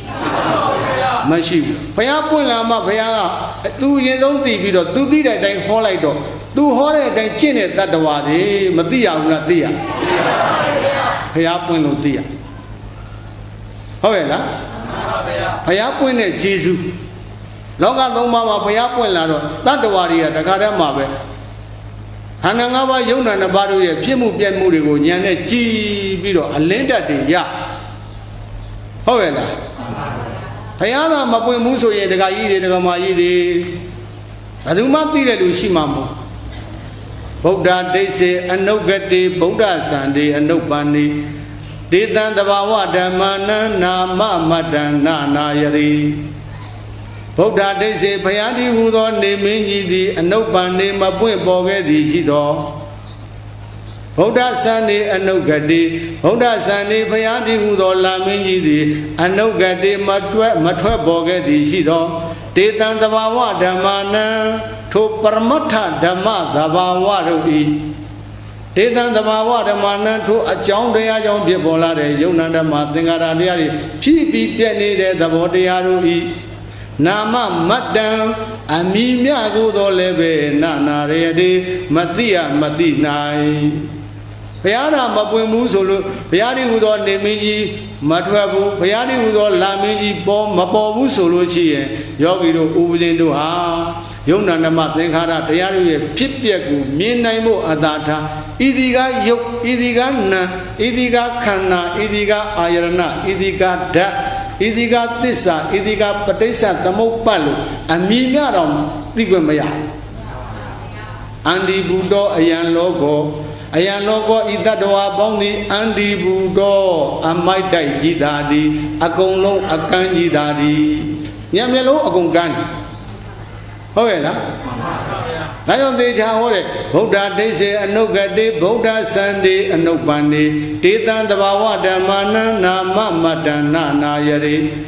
မရှိဘူးဘုရားပွင့်လာမှဘုရားကသူရင်ဆုံးသိပြီးတော့သူသိတဲ့အတိုင်းဟောလိုက်တော့သူဟောတဲ့အတိုင်းကျင့်တဲ့တတ္တဝါတွေမသိရဘူးလားသိရဘုရားပွင့်လို့သိရဟုတ်ရဲ့လားဘုရားပွင့်တဲ့ဂျေဇုလောကသုံးပါးမှာဘုရားပွင့်လာတော့တတ္တဝါတွေကတခါတည်းမှာပဲခန္ဓာ၅ပါးယုံနာ၂ပါးတို့ရဲ့ဖြစ်မှုပြက်မှုတွေကိုဉာဏ်နဲ့ကြည်ပြီးတော့အလင်းတက်တွေရဟုတ်ရဲ့လားဘုရားသာမပွင့်ဘူးဆိုရင်ဒကာကြီးတွေဒကာမကြီးတွေဘယ်သူမှသိတဲ့လူရှိမှာမဟုတ်ဗုဒ္ဓဒိဋ္ဌိအနုဂတိဗုဒ္ဓစံတိအနုပ္ပန္နိဒေတံတဘာဝဓမ္မနံနာမမတ္တနာနာယရိဗုဒ္ဓဒိဋ္ဌိဘုရားတည်းဟူသောနေမင်းကြီးသည်အနုပ္ပန္နေမပွင့်ပေါ်ခဲ့သည်ရှိသောဗုဒ္ဓစံနေအနုဂတိဗုဒ္ဓစံနေဘုရားတည်းဟူသောလာမင်းကြီးသည်အနုဂတိမထွက်ပေါ်ခဲ့သည်ရှိသောဒေတံတဘာဝဓမ္မနံထိုပရမတ္ထဓမ္မသဘာဝတို့၏ဒေတံတဘာဝဓမ္မနံထိုအကြောင်းတရားကြောင့်ဖြစ်ပေါ်လာတဲ့ယုံနာဓမ္မသင်္ခါရတရားတွေဖြစ်ပြီးပြည့်နေတဲ့သဘောတရားတို့၏နာမမတ္တံအမိမြကိုသောလည်းပဲနာနာရတိမတိယမတိနိုင်ဘုရားသာမပွင့်ဘူးဆိုလို့ဘုရားတည်းဟူသောနေမင်းကြီးမထွက်ဘူးဘုရားတည်းဟူသောလာမင်းကြီးမပေါ်ဘူးဆိုလို့ရှိရင်ယောဂီတို့ဥပဇင်တို့ဟာယုံနာဓမ္မသင်္ခါရတရားတွေရဲ့ဖြစ်ပျက်ကိုမြင်နိုင်ဖို့အသာထားဣတိကယုတ်ဣတိကနာဣတိကခန္ဓာဣတိကအာယရဏဣတိကဓာတ်ဣတိကသစ္စာဣတိကပဋိစ္စသမုပ္ပါလို့အမြင်များတော့သိခွင့်မရအန္တိဘုဒ္ဓအယံလောကောအယံလောကောဤတတ္တဝါပေါင်းသည်အန္တိဘုဒ္ဓအမိုက်တိုက်ကြည်သာသည်အကုန်လုံးအကန့်ကြည်သာသည်ညံမျက်လုံးအကုန်ကန်းဟုတ်ရဲ့လားဒါကြောင့်သေချာဟောတယ်ဗုဒ္ဓဒိဋ္ဌိအနုဂတိဗုဒ္ဓစံတိအနုပ္ပန္နေဒေတံတဘာဝဓမ္မနံနာမမတ္တနာနာယရိဗ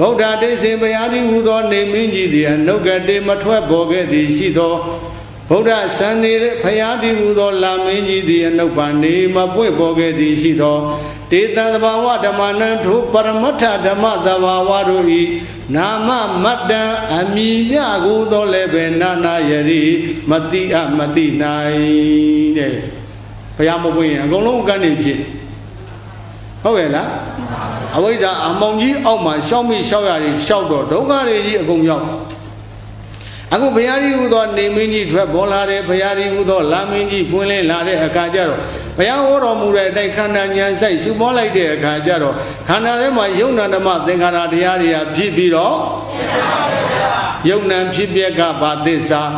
ဗုဒ္ဓတိစေဘုရားသည်ဟူသောနေမင်းကြီးသည်အနုကတေမထွက်ပေါ်ခဲ့သည်ရှိသောဗုဒ္ဓစံနေတဲ့ဘုရားသည်ဟူသောလာမင်းကြီးသည်အနုပ္ပန်နေမပွင့်ပေါ်ခဲ့သည်ရှိသောတေတံသဘာဝဓမ္မနံထိုပရမတ္ထဓမ္မသဘာဝတို့ဤနာမမတ္တံအမိမြကိုသောလည်းပဲနာနာယရိမတိအမတိနိုင်တဲ့ဘုရားမပွင့်ရင်အကုန်လုံးအကန့်နေဖြစ်ဟုတ်ရဲ့လားအဝိဇ္ဇာအမောင်ကြီးအောက်မှာရှောက်မိရှောက်ရည်ရှောက်တော့ဒုက္ခတွေကြီးအကုန်ရောက်အခုဘုရားကြီးဟူသောနေမင်းကြီးထွက်ပေါ်လာတယ်ဘုရားကြီးဟူသောလာမင်းကြီးပွင့်လင်းလာတဲ့အခါကျတော့ဘုရားဟောတော်မူတဲ့အတိုင်းခန္ဓာဉာဏ်ဆိုင်ရှုမောလိုက်တဲ့အခါကျတော့ခန္ဓာထဲမှာယုံနာဓမ္မသင်္ခါရတရားတွေကဖြစ်ပြီးတော့ယုံနာဖြစ်ပြက်ကဘာသစ္စာ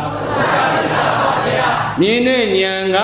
မြင်တဲ့ဉာဏ်က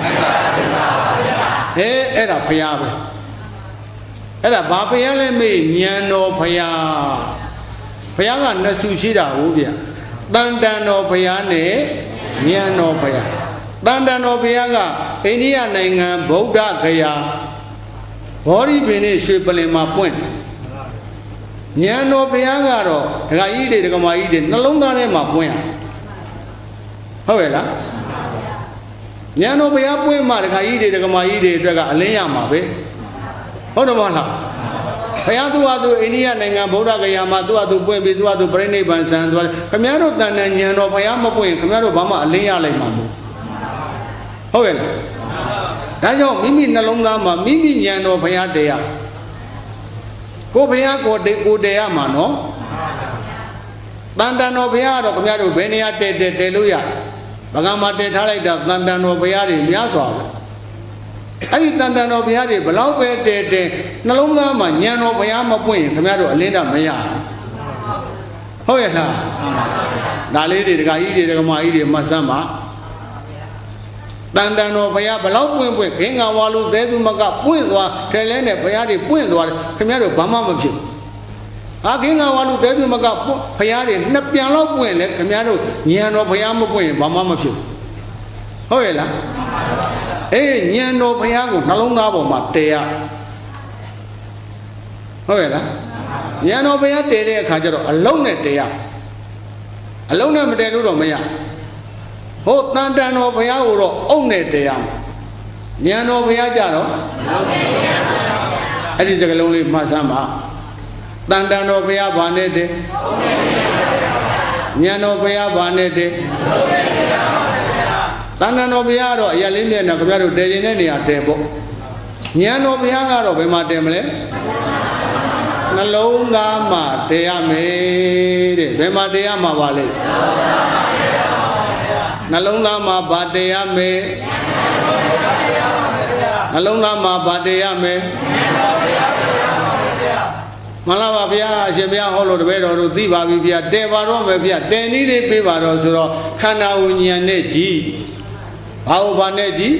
အဲ့ဒါဘုရားပဲအဲ့ဒါဘာဘုရားလဲမေးဉာဏ်တော်ဘုရားဘုရားကနှစ်ဆူရှိတာဟုတ်ဗျတန်တန်တော်ဘုရားနဲ့ဉာဏ်တော်ဘုရားတန်တန်တော်ဘုရားကအိန္ဒိယနိုင်ငံဗုဒ္ဓဂယာဘောဓိပင်နဲ့ရွှေပလင်မှာပွင့်ဉာဏ်တော်ဘုရားကတော့ဒကာကြီးတွေဒကာမကြီးတွေနှလုံးသားထဲမှာပွင့်ဟုတ်ရဲ့လားဉာဏ်တော်ဘုရားပွင့်မှဒကာကြီးတွေဒကာမကြီးတွေအတွက်ကအလင်းရမှာပဲဟုတ်တယ်မဟုတ်လားဘုရားသူ့ဟာသူအိန္ဒိယနိုင်ငံဗုဒ္ဓဂယာမှာသူ့ဟာသူပွင့်ပြီးသူ့ဟာသူပြိဋိဘံဆံသွားတယ်ခမည်းတော်တန်တန်ဉာဏ်တော်ဘုရားမပွင့်ခမည်းတော်ဘာမှအလင်းရလိုက်မှာမဟုတ်ရဲ့လားဒါကြောင့်မိမိနှလုံးသားမှာမိမိဉာဏ်တော်ဘုရားတရားကိုဘုရားကိုတရားမှာနော်တန်တန်တော်ဘုရားတော့ခမည်းတော်ဘယ်နေရာတဲလို့ရဗကံမှာတဲထားလိုက်တာတန်တန်တော်ဘုရားတွေများစွာပဲအဲ့ဒီတန်တန်တော်ဘုရားတွေဘလောက်ပဲတဲနှလုံးသားမှာဉာဏ်တော်ဘုရားမပွင့်ရင်ခင်ဗျားတို့အလင်းတာမရဟုတ်ရဲ့လားဒါလေးတွေဒကာကြီးတွေဒကာမကြီးတွေမှတ်စမ်းပါတန်တန်တော်ဘုရားဘလောက်ပွင့်ခင်းကဝါလူသဲသူမကပွင့်သွားထဲလဲနဲ့ဘုရားတွေပွင့်သွားတယ်ခင်ဗျားတို့ဘာမှမဖြစ်ဘူးခင်းကဝါလူသဲသူမကဘုရားတွေနှစ်ပြန်လောက်ပွင့်လဲခင်ဗျားတို့ဉာဏ်တော်ဘုရားမပွင့်ရင်ဘာမှမဖြစ်ဘူးဟုတ်ရဲ့လားဉာဏ်တော်ဘုရားကိုနှလုံးသားပေါ်မှာတည်ရဟုတ်ရဲ့လားဉာဏ်တော်ဘုရားတည်တဲ့အခါကျတော့အလုံးနဲ့တည်ရအလုံးနဲ့မတည်လို့တော့မရဟိုတန်တန်တော်ဘုရားကိုတော့အုပ်နဲ့တည်ရဉာဏ်တော်ဘုရားကြတော့အဲ့ဒီစကားလုံးလေးမှတ်စမ်းပါတန်တန်တော်ဘုရားဘာနဲ့တည်ဉာဏ်တော်ဘုရားဘာနဲ့တည်တန်တန်တော်ဘုရားတော့အရာလေးမြတ်နဲ့ခင်ဗျားတို့တည်ခြင်းတဲ့နေရာတည်ပေါ့ဉာဏ်တော်ဘုရားကတော့ဘယ်မှာတည်မလဲနှလုံးသားမှာတည်ရမယ်တဲ့ဘယ်မှာတည်ရမှာပါလဲနှလုံးသားမှာဗာတည်ရမယ်နှလုံးသားမှာဗာတည်ရမယ်မလားပါဗျာအရှင်ဘုရားဟောလို့တပည့်တော်တို့သိပါပြီဗျာတည်ပါတော့မယ်ဗျာတည်နည်းလေးပေးပါတော့ဆိုတော့ခန္ဓာဝိညာဉ်နဲ့ကြည်ဘာဝဘာနဲ့ကြည်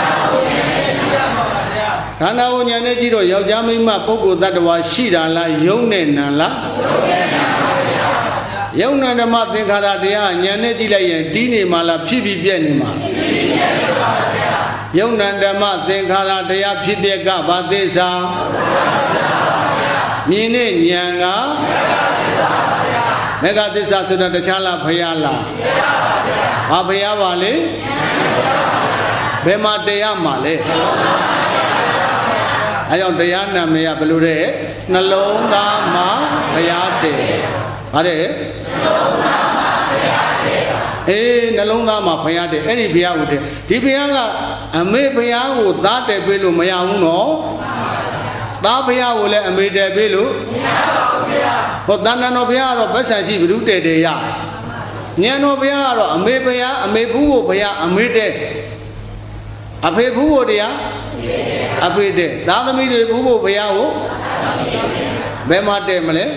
ခန္ဓာဝိညာဉ်နဲ့ကြည်တော့ယောက်ျားမိန်းမပုဂ္ဂိုလ်တ attva ရှိတာလားယုံနဲ့နံလားယုံနဲ့ဓမ္မသင်္ခါရတရားဉာဏ်နဲ့ကြည့်လိုက်ရင်တီးနေမှာလားဖြစ်ပြီးပြက်နေမှာယုံနဲ့ဓမ္မသင်္ခါရတရားဖြစ်ပြက်ကဘာသစ္စာမြင်တဲ့ဉာဏ်ကမေဃသစ္စာဆိုတာတခြားလားဘုရားလားဘာဘုရားပါလဲဘယ်မှာတရားမှာလဲအဲကြောင့်တရားနာမည်ကဘယ်လိုတဲ့နှလုံးသားမှာဘုရားတည်ဗါတဲ့နှလုံးသားမှာဘုရားတည်နှလုံးသားမှာဘုရားတည်အဲ့ဒီဘုရားကိုတည်ဒီဘုရားကအမေဘုရားကိုသားတည်ပေးလို့မရဘူးနော်သားဘုရားကိုလည်းအမေတည်ပေးလို့မရပါဘူးဘုရားဟောတန်တန်တော်ဘုရားကတော့ဗတ်ဆန်ရှိဘ누구တည်ရဉာဏ်တော်ဘုရားကတော့အမေဘုရားအမေဘူးကိုဘုရားအမေတည်အဖေဘူးကိုတရားအဖေတဲ့သာသမီတွေဘူးဖို့ဘုရားကိုဘယ်မှာတည်မလဲ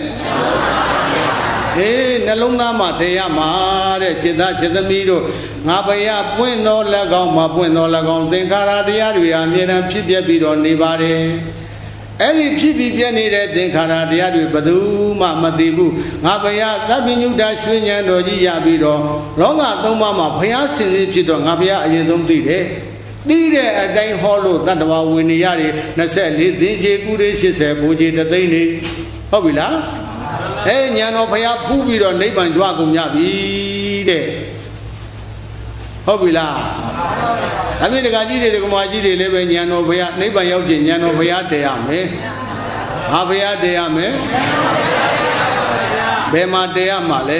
နှလုံးသားမှာတည်ရမှာတဲ့จิตသားจิตသမီးတို့ငါဘုရားပွင့်တော်၎င်းမှာပွင့်တော်၎င်းသင်္ခါရတရားတွေအမြဲတမ်းဖြစ်ပြပြီးတော့နေပါတယ်အဲ့ဒီဖြစ်ပြီးပြနေတဲ့သင်္ခါရတရားတွေဘယ်သူမှမသိဘူးငါဘုရားသဗ္ဗညုတရွှေဉဏ်တော်ကြီးရပြီးတော့လောကသုံးပါးမှာဘုရားဆင်လေးဖြစ်တော့ငါဘုရားအရင်ဆုံးသိတယ်သိတဲ့အတိုင်းဟောလို့တတ္တဝဝိနည်းရ24သင်္ချေကုတွေ80ဘူကြီးတသိန်းနေဟုတ်ပြီလားညာတော်ဘုရားဖူးပြီးတော့နိဗ္ဗာန်ကြွကုန်ကြပြီတဲ့ဟုတ်ပြီလားအမေတကကြီးတွေကမာကြီးတွေလည်းပဲညာတော်ဘုရားနိဗ္ဗာန်ရောက်ခြင်းညာတော်ဘုရားတည်ရမယ်ဘာဘုရားတည်ရမယ်ဘယ်မှာတည်ရမှာလဲ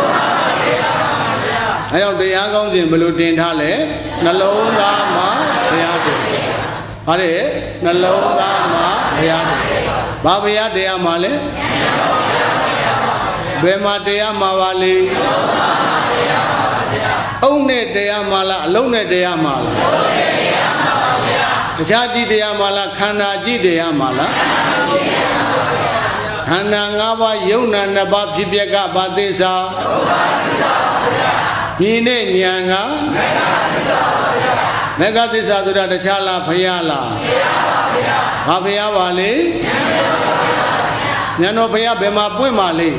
အဲကြောင့်တရားကောင်းခြင်းဘယ်လိုတင်ထားလဲနှလုံးသားမှာဘုရားတည်ဟာတဲ့နှလုံးသားမှာဘုရားတည်ဘာဘုရားတည်ရမှာလဲဘယ်မှာတည်ရမှာပါလဲအုံနဲ့တရားမှာလားအလုံးနဲ့တရားမှာလားတရားကြည့်တရားမှာလားခန္ဓာကြည့်တရားမှာလားခန္ဓာ၅ပါးယုံနာ၂ပါးဖြစ်ပျက်ကဘာသစ္စာမြင်တဲ့ဉာဏ်ကမေဃသစ္စာဆိုတာတခြားလားဘုရားလားဘာဘုရားပါလဲဉာဏ်တော်ဘုရားဘယ်မှာပွင့်ပါလဲ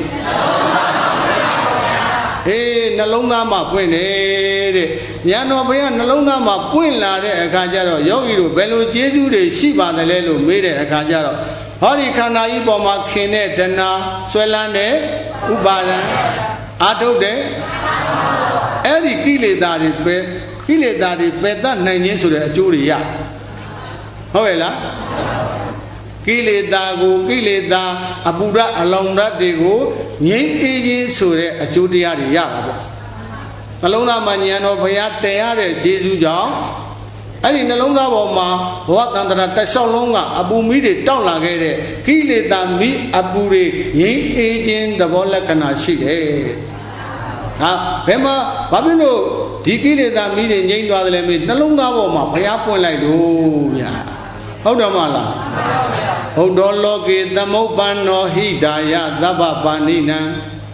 အေးနှလုံးသားမှာပွင့်တယ်တဲ့ဉာဏ်တော်ဘုရားနှလုံးသားမှာပွင့်လာတဲ့အခါကျတော့ယောဂီတို့ဘယ်လိုကျေးဇူးတွေရှိပါသလဲလို့မေးတဲ့အခါကျတော့ဟောဒီခန္ဓာကြီးပေါ်မှာခင်တဲ့တဏှာဆွဲလန်းတဲ့ဥပါဒံအာထုတ်တဲ့အဲ့ဒီကိလေသာတွေပယ်တတ်နိုင်ခြင်းဆိုတဲ့အကျိုးတွေရဟုတ်ရဲ့လားကိလေသာကိုကိလေသာအပူရအလောင်ဓာတ်တွေကိုငြိမ်းအေးခြင်းဆိုတဲ့အကျိုးတရားတွေရတာပေါ့နှလုံးသားမှာဉာဏ်တော်ဘုရားတည်ရတဲ့ကျေးဇူးကြောင့်အဲ့ဒီနှလုံးသားပေါ်မှာဘဝတန်တရာတစ်လျှောက်လုံးကအပူမီးတွေတောက်လာခဲ့တဲ့ကိလေသာမီးအပူတွေငြိမ်းအေးခြင်းသဘောလက္ခဏာရှိတယ်ဟာဘယ်မှာဘာဖြစ်လို့ဒီကိလေသာမီးတွေငြိမ်းသွားတယ်လဲမေးနှလုံးသားပေါ်မှာဘုရားပွင့်လိုက်လို့ဗျာဟုတ်တယ်မလားဟုတ်တော်လောကေသမုပ္ပန္နောဟိဒါယသဗ္ဗပါဏိနံ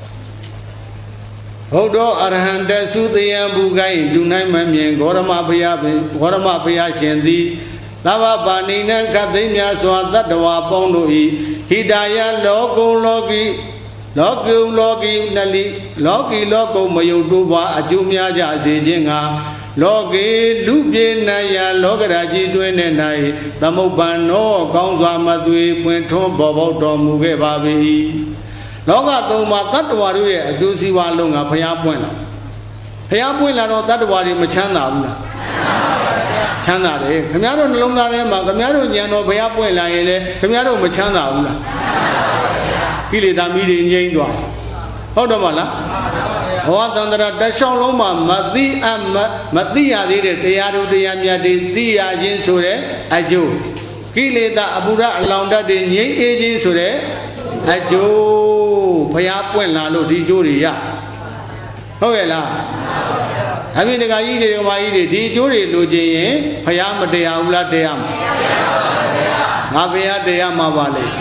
ဟုတ်တော်အရဟံတသုတယံဘူကိုင်းလူနိုင်မမြင်ဂေါရမဘုရားရှင်သည်သဗ္ဗပါဏိနံကသိများစွာတတ္တဝါပေါင်းတို့ဤဟိဒါယလောကုလောကီနလိလောကီလောကုမယုတ်တို့ဘာအကျိုးများကြစေခြင်းငါလောကေလူပြေနိုင်ရာလောကရာကြီးတွင်၌သမုပ္ပန္နောကောင်းစွာမသွေပွင့်ထွန်းပေါ်ပေါက်တော်မူခဲ့ပါ၏လောကသုံးပါးတတ္တဝါတို့ရဲ့အကျိုးစီးပွားလုံးကဘုရားပွင့်လာတော့တတ္တဝါတွေမချမ်းသာဘူးလားချမ်းသာတယ်ခင်ဗျားတို့နှလုံးသားထဲမှာခင်ဗျားတို့ဉာဏ်တော်ဘုရားပွင့်လာရင်လေခင်ဗျားတို့မချမ်းသာဘူးလားကိလေသာမီးတွေငြိမ်းသွားဟုတ်တယ်မလားဘဝတန္တရာတလျှောက်လုံးမှာမသိရသေးတဲ့တရားတို့တရားမြတ်တွေသိရခြင်းဆိုတဲ့အကျိုးကိလေသာအပူရအလောင်ဓာတ်တွေငြိမ်းအေးခြင်းဆိုတဲ့အကျိုးဘုရားပွင့်လာလို့ဒီကျိုးတွေရဟုတ်ရဲ့လားအမိတကကြီးတွေမာကြီးတွေဒီကျိုးတွေလိုချင်ရင်ဘုရားမတရားဘူးလားတရားမှာငါဘုရားတရားမှာပါလေ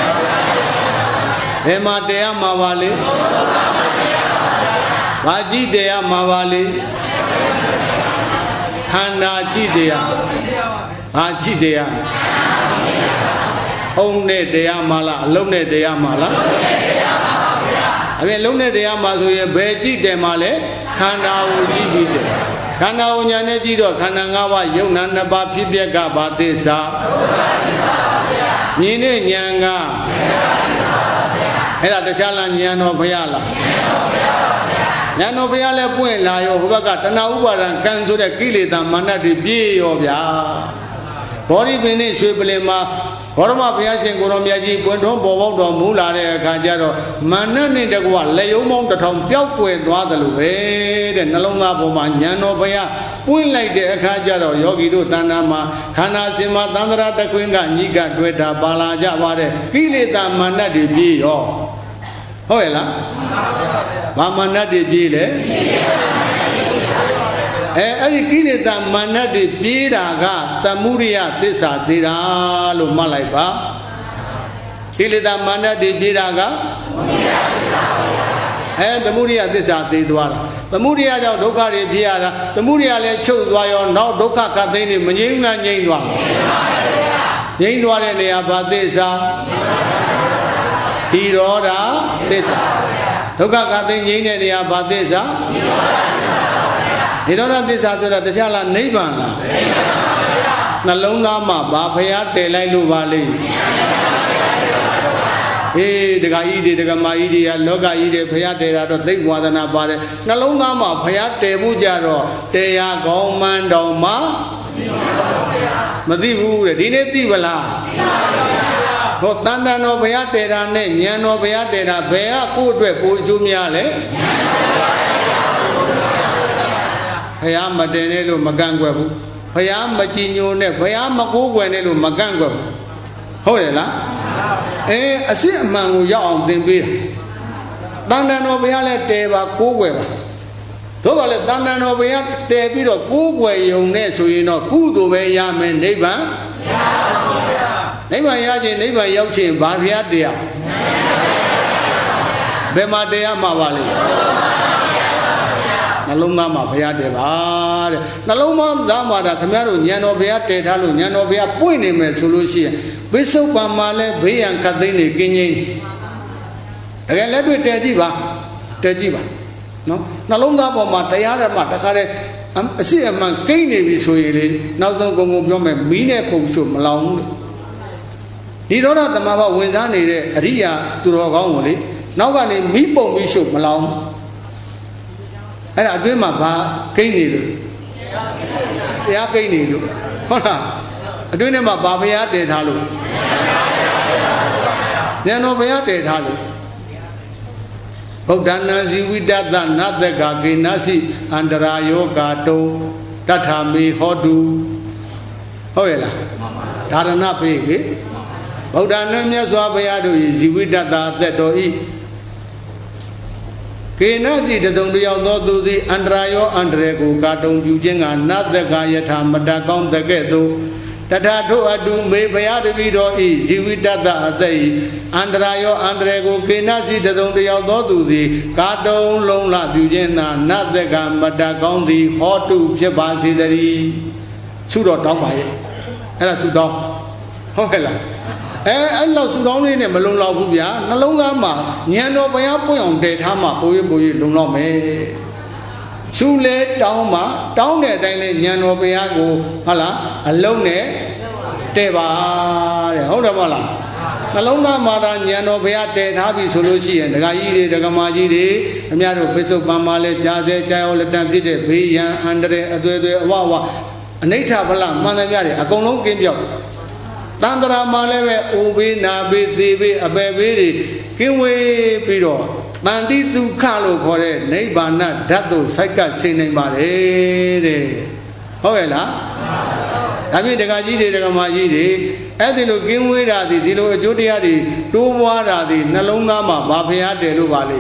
ဘယ်မှာတရားမှာပါလေဘာကြည့်တရားမှာပါလေခန္ဓာကြည့်တရားဘာကြည့်တရားအုံနဲ့တရားမှာလားအလုံးနဲ့တရားမှာလားအပြင်လုံးနဲ့တရားမှာဆိုရင်ဘယ်ကြည့်တယ်မှာလဲခန္ဓာကိုကြည့်ပြီးတယ်ခန္ဓာကိုညာနဲ့ကြည့်တော့ခန္ဓာ၅ပါးယုံနာ၂ပါးဖြစ်ပျက်ကဘာသစ္စာမြင်တဲ့ဉာဏ်ကအဲ့ဒါတခြားလားဉာဏ်တော်ဘုရားလားဉာဏ်တော်ဘုရားလည်းပွင့်လာရောဟိုဘက်ကတဏှာဥပါဒံကံဆိုတဲ့ကိလေသာမာနတွေပြည့်ရောဗျာဘောဓိပင်နဲ့ရွှေပလင်မှာဘောရမဘုရားရှင်ကိုရောမြတ်ကြီးပွင့်ထွန်းပေါ်ပေါက်တော်မူလာတဲ့အခါကျတော့မာနနဲ့တကွလက်ယုံပေါင်းတစ်ထောင်ပျောက်ကွယ်သွားသလိုပဲတဲ့နှလုံးသားပေါ်မှာဉာဏ်တော်ဘုရားပွင့်လိုက်တဲ့အခါကျတော့ယောဂီတို့တဏ္ဍာမှာခန္ဓာစင်မှာသန္တရာတခွင်းကညိကတွေ့တာပါလာကြပါတဲ့ကိလေသာမာနတွေပြည့်ရောဟုတ်ရဲ့လားဘာမာနတွေပြေးလဲအဲ့ဒီကိလေသာမာနတွေပြေးတာကသမုဒိယသစ္စာသေးတာလို့မှတ်လိုက်ပါကိလေသာမာနတွေပြေးတာကသမုဒိယသစ္စာသေးသွားတာသမုဒိယကြောင့်ဒုက္ခတွေပြေးရတာသမုဒိယလည်းချုပ်သွားရောနောက်ဒုက္ခကသိန်းတွေမငြိမ်းလားငြိမ်းသွားငြိမ်းသွားတဲ့နေရာဘာသစ္စာဒီရောဓသစ္စာဒုက္ခကသိငြိမ်းတဲ့နေရာဘာသစ္စာဒီရောဓသစ္စာဆိုတာတခြားလားနိဗ္ဗာန်လားနှလုံးသားမှာဘာဖျားတည်လိုက်လို့ပါလိမ့် the Gaidi, the Gamaidi, Logai, the Payatera, they Wadana Bade, Nalongama, Payate Bujaro, they are Goman Doma Madibu, Dine Tivala. Tanda no Payatera, Niano Payatera, Bea, Kudwe, Pujumiale. Payam Madenelo Magangwabu, Payam Machino, Payam Maguanelo Magangwabu. Hola. A sea man young than beer. Dana no Viale Teva Kuwa. Tobale Dana no Via David of Kuwa, young Neso, you know, Kudu Yam and neighbor. Neighbor Yaji, neighbor Yochi, Baria Dea. Bema Dea Mavali. Naluma Mapaya Deva. Naluma Damada, Camaro, Yano Viate, Talu, Yano Via, Puinim solution. Bishop Pamale, Bay and Cadini, Guinea. Again, let me Tejiba. No, Nalonga Matayara Matacare, see a man Kane Visuili, now don't go Mome, Mine Posum along. He don't have the Mava Wizani, Ria to Rogomoli, now got a Mipo Bishop along. And I dream about Kane. Yeah, Kane. I do nema Babia de Halu. Then over de Halu. Bodanazi with that than not the Gaginasi and the Rayo Gato, Tatami Hodu. Hoela. Tarana Pig. Bodanamia Swabayado is with that or eat. Kinasi the Dondio no do the Andrayo Andrego Gaton Bujing and not the Gayata Madakon the Ghetto. Tatato adu me bayade video is Zivita they Andrayo Andrego Kinasi the Dondio no do the Gaton Lona Bujena not the Gamadagon the hot to Jabasi the Sudo Tomai and a Sudo Hohela. I lost only in a Malula Bubia, Nalonga, Niano Bayapo, Dead Hama, Boy, Lunome. Sule, down there, Niano Bayago, Hala, alone, Teva, Hodamala. Nalonga Mara, Niano Bayate, Habi Solusi, and the Gaidi, the Gamaji, Amiaro, Peso Pamale, Jaze, Chayola, Tampide, Pia, Andre, Wawa, Anita Bala, Manamari, a Gono Gimbio. Tandra Maleve, Ubi, Nabi, Dibi, Abeviri, Kinwe, Piro, Banditu Kalo Kore, Nebana, Dato, Saika, Sinemare. Hoela, I mean the Gaji, the Gamajidi, Adilo Kinwe, the Dilo Judiadi, Tuwara, the Nalungama, Bapia de Lubali.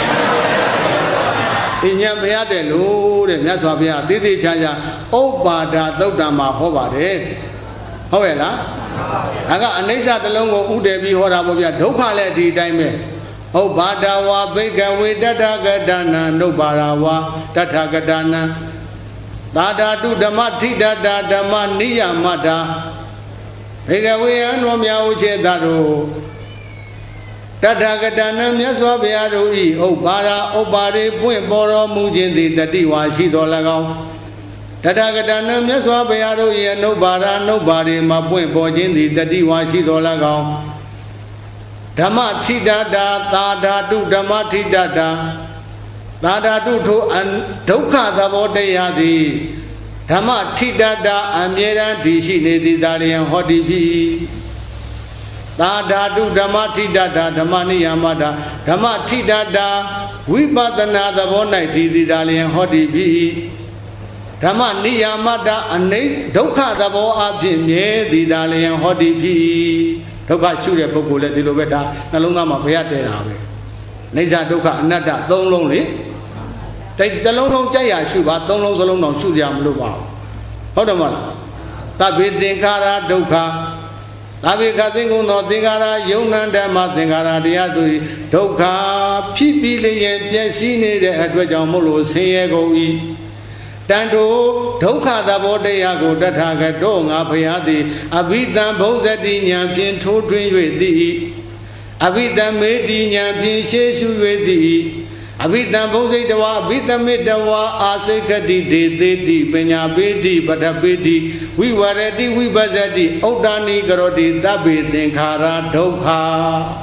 In Yambia de Lu, the Naswabia, Didi Chaya, Obada, Dodama, Hobade. Hoela. I got a nation along with Udebi Horabia, Dokale time. Oh, Badawa, Bega, with Dadagadana, no Barawa, Datagadana. Dada do the Mati Dada, the Mania Mada. Bega, we are no Miauche Dado. Dadagadana, Yaswabiado, oh, Bara, oh, Bari, Puemboro, Mujin, the Diwa, Shidolago. Tadagadana, Yaswabayado, no bara, nobody, my point, Bojin, the Diwashi Dolagao. Damati dada, Dada do Damati dada, Dada do to and Toka the Bodayadi. Damati dada, Amira, Dishi, the Darian Hodibi. Dada do Damati dada, Damani Yamada, Damati dada, we but another one night, the Darian Hodibi. Dhamma niyamada ane dukha thabo abhin mye didalayan hoti phi dukha shu de puggol le di lo be da nalong ma bhaya te ta be nisa dukha anatta thong long le tai talong long jat ya shu ba thong long salong taw shu jya ma lo baဟုတ်တယ်မလားtabbe thingkhara dukha tabbe kha thingkun tho thingkhara yaunan dhamma thingkharaတရားဆိုဒုက္ခဖြစ်ပြီးလျင်ပျက်စီးနေတဲ့အတွက်ကြောင့်မို့လို့ဆင်းရဲကုန်၏Tanto, Doka the Bodeago, Datagato, Apayadi, Abita Bozati, Yampin, Totrin with thee. Abita Medi, Yampin, Sheshu with thee. Abita Bozedawa, Bita Medawa, Asekadi, Dedi, Penyabedi, Batabedi, we were ready, we bazadi, Odani, Garodi, Dabi, Dinkara, Doka.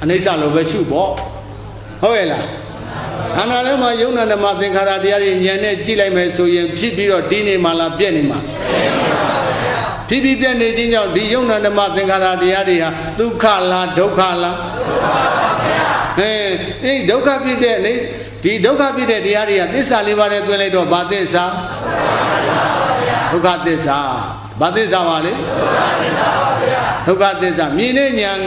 အနေစာလိုပဲရှုပေါ့ဟုတ်ရဲ့လားခန္ဓာထဲမှာယုံနာဓမ္မသင်္ခါရတရားတွေဉာဏ်နဲ့ကြည့်လိုက်မယ်ဆိုရင်ဖြစ်ပြီးတော့ဒီနေမှာလားပြက်နေမှာဖြစ်ပြီးပြက်နေခြင်းကြောင့်ဒီယုံနာဓမ္မသင်္ခါရတရားတွေဟာဒုက္ခလားဒုက္ခလားဒီဒုက္ခဖြစ်တဲ့ဒီဒုက္ခဖြစ်တဲ့တရားတွေကသစ္စာလေးပါးနဲ့တွင်လိုက်တော့ဘာသစ္စာဒုက္ခသစ္စာဘာသစ္စာပါလဲဒုက္ခသစ္စာမြင်တဲ့ဉာဏ်က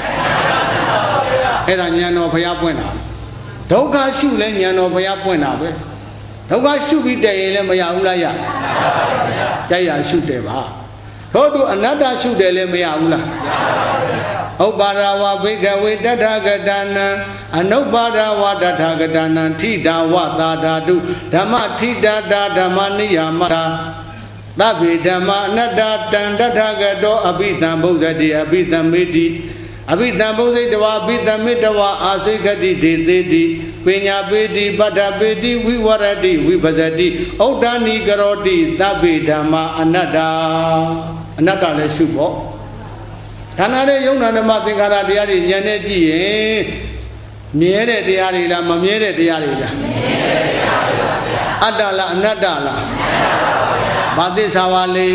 အဲ့ဒါဉာဏ်တော်ဘုရားပွင့်တာဒုက္ခရှုလဲဉာဏ်တော်ဘုရားပွင့်တာပဲဒုက္ခရှုပြီးတည်ရင်လည်းမရဘူးလားရကြိုက်ရရှုတယ်ပါတို့တို့အနတ္တရှုတယ်လည်းမရဘူးလားဥပ္ပါဒဝဘိကဝေတထဂတနံအနုပ္ပါဒဝတထဂတနံထိတာဝသာဓာတုဓမ္မထိတာဓမ္မနိယမတာသဗ္ဗေဓမ္မအနတ္တတံတထဂတောအဘိဓမ္မုဇ္ဇတိအဘိဓမ္မေတိအဘိဓမ္မုဇ္ဇိတဝအဘိဓမ္မေတဝအာစိခတိဒေသေတိပညာပေတိပတ္ထပေတိဝိဝရတိဝိပဇ္ဇတိဩဒ္ဓနိကရောတိသဗ္ဗေဓမ္မအနတ္တအနတ္တလည်းရှုဖို့ခန္ဓာရဲ့ယုံနာဓမ္မသင်္ခါရတရားတွေဉာဏ်နဲ့ကြည့်ရင်မြဲတဲ့တရားတွေလားမမြဲတဲ့တရားတွေလားအတ္တလားအနတ္တလားဘာသစ္စာပါလဲ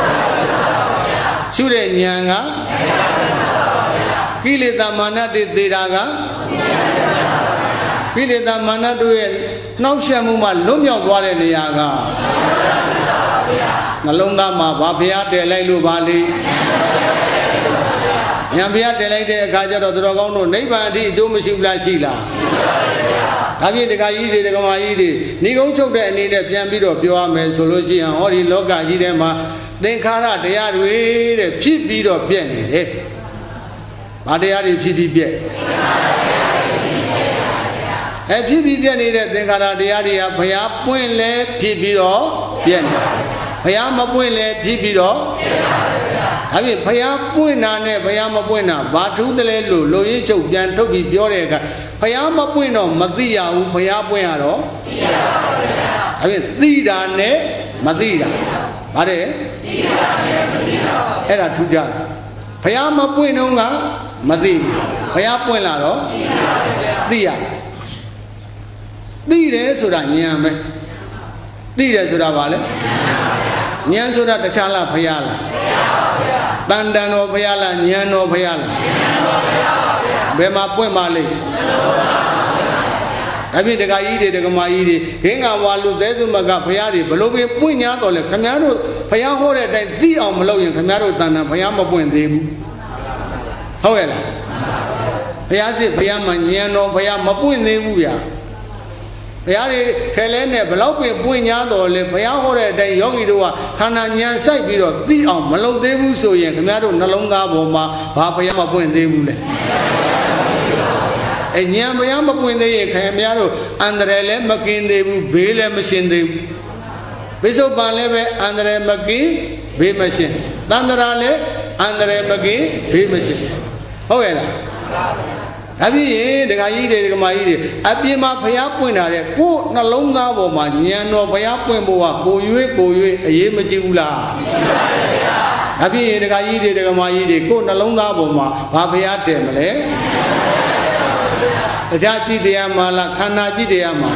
ရှုတဲ့ဉာဏ်ကကိလေသာမာနတွေသေတာကကိလေသာမာနတို့ရဲ့နှောက်ယှက်မှုမှလွတ်မြောက်သွားတဲ့နေရာကနှလုံးသားမှာဘာဘုရားတည်လိုက်လို့ပါလေဉာဏ်ဘုရားတည်လိုက်တဲ့အခါကျတော့သူတော်ကောင်းတို့နိဗ္ဗာန်အထိအကျိုးမရှိဘူးလားရှိလားဒါဖြင့်ဒကာကြီးတွေဒကာမကြီးတွေဏိကုံးချုပ်တဲ့အနေနဲ့ပြန်ပြီးတော့ပြောရမယ်ဆိုလို့ရှိရင်ဟောဒီလောကကြီးထဲမှာသင်္ခါရတရားတွေတဲ့ဖြစ်ပြီးတော့ပြည့်နေတယ်။ဘာတရားတွေဖြစ်ပြီးပြည့်ဖြစ်ပြီးပြည့်နေတဲ့သင်္ခါရတရားတွေကဘုရားပွင့်လဲဖြစ်ပြီးတော့ပြည့်နေဘုရားမပွင့်လဲဖြစ်ပြီးတော့ဒါဖြင့်ဘုရားပွင့်တာနဲ့ဘုရားမပွင့်တာဘာထူးတယ်လဲလို့လူရင်းချုပ်ပြန်ထုတ်ပြီးပြောတဲ့အခါဘုရားမပွင့်တော့မသိရဘူးဘုရားပွင့်ရတော့သိရပါဘူးဗျာဒါဖြင့်သိတာနဲ့မသိတာဗါတဲ့သိတာနဲ့မသိတာအဲ့ဒါထူးကြတယ်ဘုရားမပွင့်တော့ကမသိဘူးဘုရားပွင့်လာတော့သိရသိတယ်ဆိုတာဉာဏ်ပဲသိတယ်ဆိုတာဗာလဲဉာဏ်ဆိုတာတခြားလားဘုရားလားတန်တန်တော်ဘုရားလားဉာဏ်တော်ဘုရားလားဘယ်မှာပွင့်ပါလိမ့်ဒါဖြင့်ဒကာကြီးတွေဒကာမကြီးတွေဟင်းကဝါလူသေးသူမကဘုရားတွေဘလို့ပင်ပွင့်ညာတော်လဲခမည်းတော်ဘုရားဟောတဲ့အတိုင်းသိအောင်မလုပ်ရင်ခမည်းတော်တန်တန်ဘုရားမပွင့်သေးဘူးဟုတ်ရဲ့လားဘုရားစစ်ဘုရားမှာဉာဏ်တော်ဘုရားမပွင့်သေးဘူးဗျာဘုရားတွေခဲလဲနဲ့ဘလောက်ပင်ပွင့်ညာတော်လဲဘုရားဟောတဲ့အတိုင်းယောဂီတို့ကခန္ဓာဉာဏ်စိုက်ပြီးတော့သိအောင်မလုပ်သေးဘူးဆိုရင်ခမည်းတော်နှလုံးသားပေါ်မှာဘာဘုရားမပွင့်သေးဘူးလဲဉာဏ်ဘုရားမပွင့်သေးရင်ခင်ဗျားတို့အန္တရာယ်လည်းမကင်းသေးဘူးဘေးလည်းမရှင်းသေးဘူးပိဿုပန်လည်းပဲအန္တရာယ်မကင်းဘေးမရှင်းတန္တရာလည်းအန္တရာယ်မကင်းဘေးမရှင်းဟုတ်ရဲ့လားဒါဖြစ်ရင်ဒကာကြီးတွေဒကာမကြီးတွေအပြင်မှာဘုရားပွင့်တာတဲ့ကိုယ်နှလုံးသားပေါ်မှာဉာဏ်တော်ဘုရားပွင့်ဖို့ကပို၍အရေးမကြီးဘူးလားဒါဖြစ်ရင်ဒကာကြီးတွေဒကာမကြီးတွေကိုယ်နှလုံးသားပေါ်မှာဘာဘုရားတည်မလဲတရားကြည့်တရားမှာလားခန္ဓာကြည့်တရားမှာ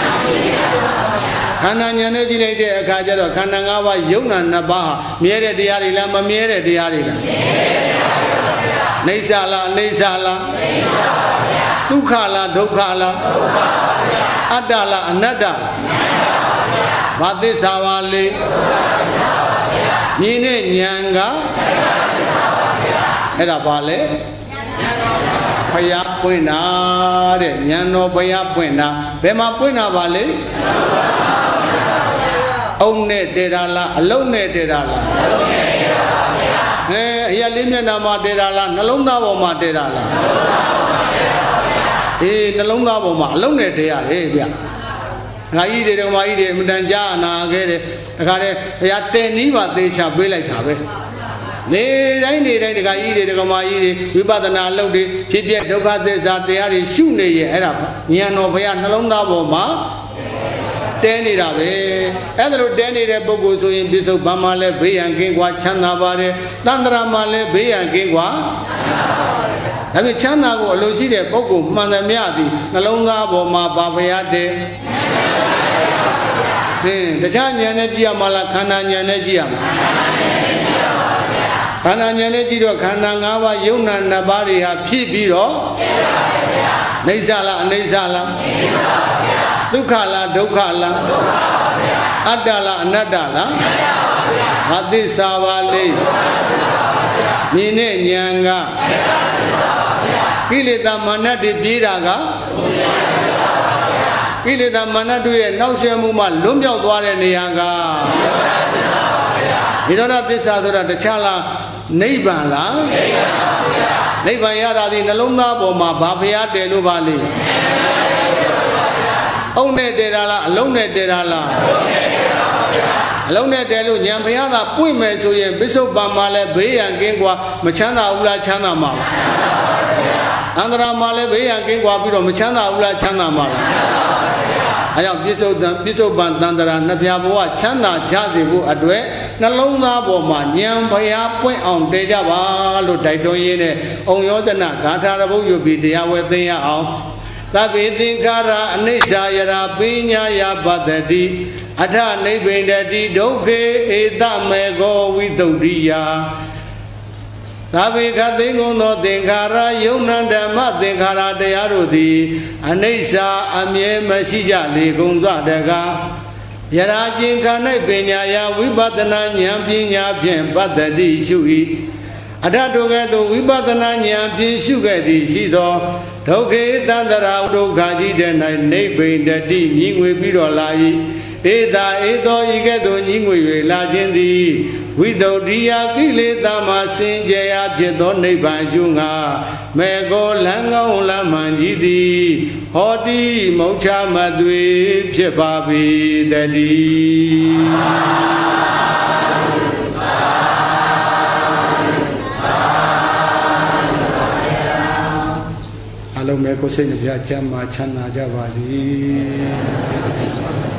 ခန္ဓာဉာဏ်နဲ့ကြည့်လိုက်တဲ့အခါကျတော့ခန္ဓာ၅ပါးယုံနာ၅ပါးဟာမြဲတဲ့တရားတွေလားမမြဲတဲ့တရားတွေလားနိစ္စလားအနိစ္စလားဒုက္ခလားဒုက္ခလားအတ္တလားအနတ္တဘာသစ္စာပါလဲမြင်တဲ့ဉာဏ်ကအဲ့ဒါဘာလဲဘုရားပွင့်တာတဲ့ဉာဏ်တော်ဘုရားပွင့်တာဘယ်မှာပွင့်တာပါလဲအုံနဲ့တည်တာလားအလုံးနဲ့တည်တာလားအလုံးနဲ့တည်တာပါဗျာအရာလေးမျက်နှာမှာတည်တာလားနှလုံးသားပေါ်မှာတည်တာလားနှလုံးသားပေါ်မှာတည်တာပါဗျာနှလုံးသားပေါ်မှာအလုံးနဲ့တည်ရတယ်ဗျာငါကြီးတွေဓမ္မကြီးတွေအမှန်တန်ကြားနာခဲ့တယ်ဒါကြတဲ့ဘုရားတည်နီးပါသေချာပေးလိုက်တာပဲနေတိုင်းဒကာကြီးတွေဒကာမကြီးတွေဝိပဿနာလုပ်တွေဖြစ်ပြဒုက္ခသစ္စာတရားတွေရှုနေရဲ့အဲ့ဒါဉာဏ်တော်ဘုရားနှလုံးသားပေါ်မှာတဲနေတာပဲအဲ့ဒါလိုတဲနေတဲ့ပုဂ္ဂိုလ်ဆိုရင်ပြစ္ဆုတ်ပန်မှာလဲဘေးရန်ကင်းกว่าချမ်းသာပါတယ်တန္တရာမှာလဲဘေးရန်ကင်းกว่าဒါပေမဲ့ချမ်းသာကိုအလိုရှိတဲ့ပုဂ္ဂိုလ်မှန်သမျှသည်နှလုံးသားပေါ်မှာဘာဘရတဲ့တခြားဉာဏ်နဲ့ကြည့်ရမှာလားခန္ဓာဉာဏ်နဲ့ကြည့်ရမှာခန္ဓာဉာဏ်နဲ့ကြည့်တော့ခန္ဓာ၅ပါးယုံနာနှစ်ပါးတွေဟာဖြစ်ပြီးတော့နေဆာလားအနေဆာလားဒုက္ခလားဒုက္ခလားအတ္တလားအနတ္တလားဘာသစ္စာပါလိမြင်တဲ့ဉာဏ်ကကိလေသာမာနတွေပြေးတာကကိလေသာမာနတို့ရဲ့နှောက်ယှက်မှုမှလွတ်မြောက်သွားတဲ့နေရာကနိရောဓသစ္စာဆိုတာတခြားလားနိဗ္ဗာန်လားနိဗ္ဗာန်ရတာဒီနှလုံးသားပေါ်မှာဘာဖျားတယ်လို့ပါလိအုံနဲ့တည်တာလားအလုံးနဲ့တည်တာလားအလုံးနဲ့တည်လို့ဉာဏ်ဖျားသာပွင့်မယ်ဆိုရင်ပစ္စုပန်မှာလည်းဘေးရန်ကင်းကွာမချမ်းသာဘူးလားချမ်းသာမှာလားအန္တရာမှာလည်းဘေးရန်ကင်းကွာပြီးတော့မချမ်းသာဘူးလားချမ်းသာမှာလားအဲကြောင့်ပစ္စုပန်တန္တရာနှစ်ပြားဘဝချမ်းသာကြစေဖို့အတွက်နှလုံးသားပေါ်မှာဉာဏ်ဖျားပွင့်အောင်တည်ကြပါလို့တိုက်တွန်းရင်းနဲ့ဩယောဇနဂါထာရဘုတ်ယူပြီးတရားဝဲသိရအောင်သဗ္ဗေသင်္ခါရအနိစ္စယရာပိညာယပတ္တိအထနိဗ္ဗိန္ဒတိဒုက္ခေဧတမေကောဝိတုဒ္ဓိယသဗ္ဗေခသိငုံသောသင်္ခါရယုံနာဓမ္မသင်္ခါရတရားတို့သည်အနိစ္စအမြဲမရှိကြလေကုန်သောတကားယရာကျင်ခါ၌ပညာယဝိပဿနာဉာဏ်ပညာဖြင့်ပတ္တိရှု၏အထတို့ကဲ့သို့ဝိပဿနာဉာဏ်ဖြင့်ရှုခဲ့သည်ရှိသောဒုက္ခေတန္တရာဒုက္ခကြီးတဲ့၌နိဗ္ဗိန္ဒတိညီငွေပြီးတော့လာ၏ဧတာဧသောဤကဲ့သို့ညီငွေ၍လာခြင်းသည်ဝိတုဒ္ဓိယကိလေသာမှစင်ကြယ်ရာဖြစ်သောနိဗ္ဗာန်အကျိုးငါမေကောလံကောင်းလမ်းမှန်ကြီးသည်ဟောတိမုတ်ချမသွေဖြစ်ပါပေတည်းအလုံးမဲ့ကိုစိတ်နှပြချမ်းသာချမ်းသာကြပါစေ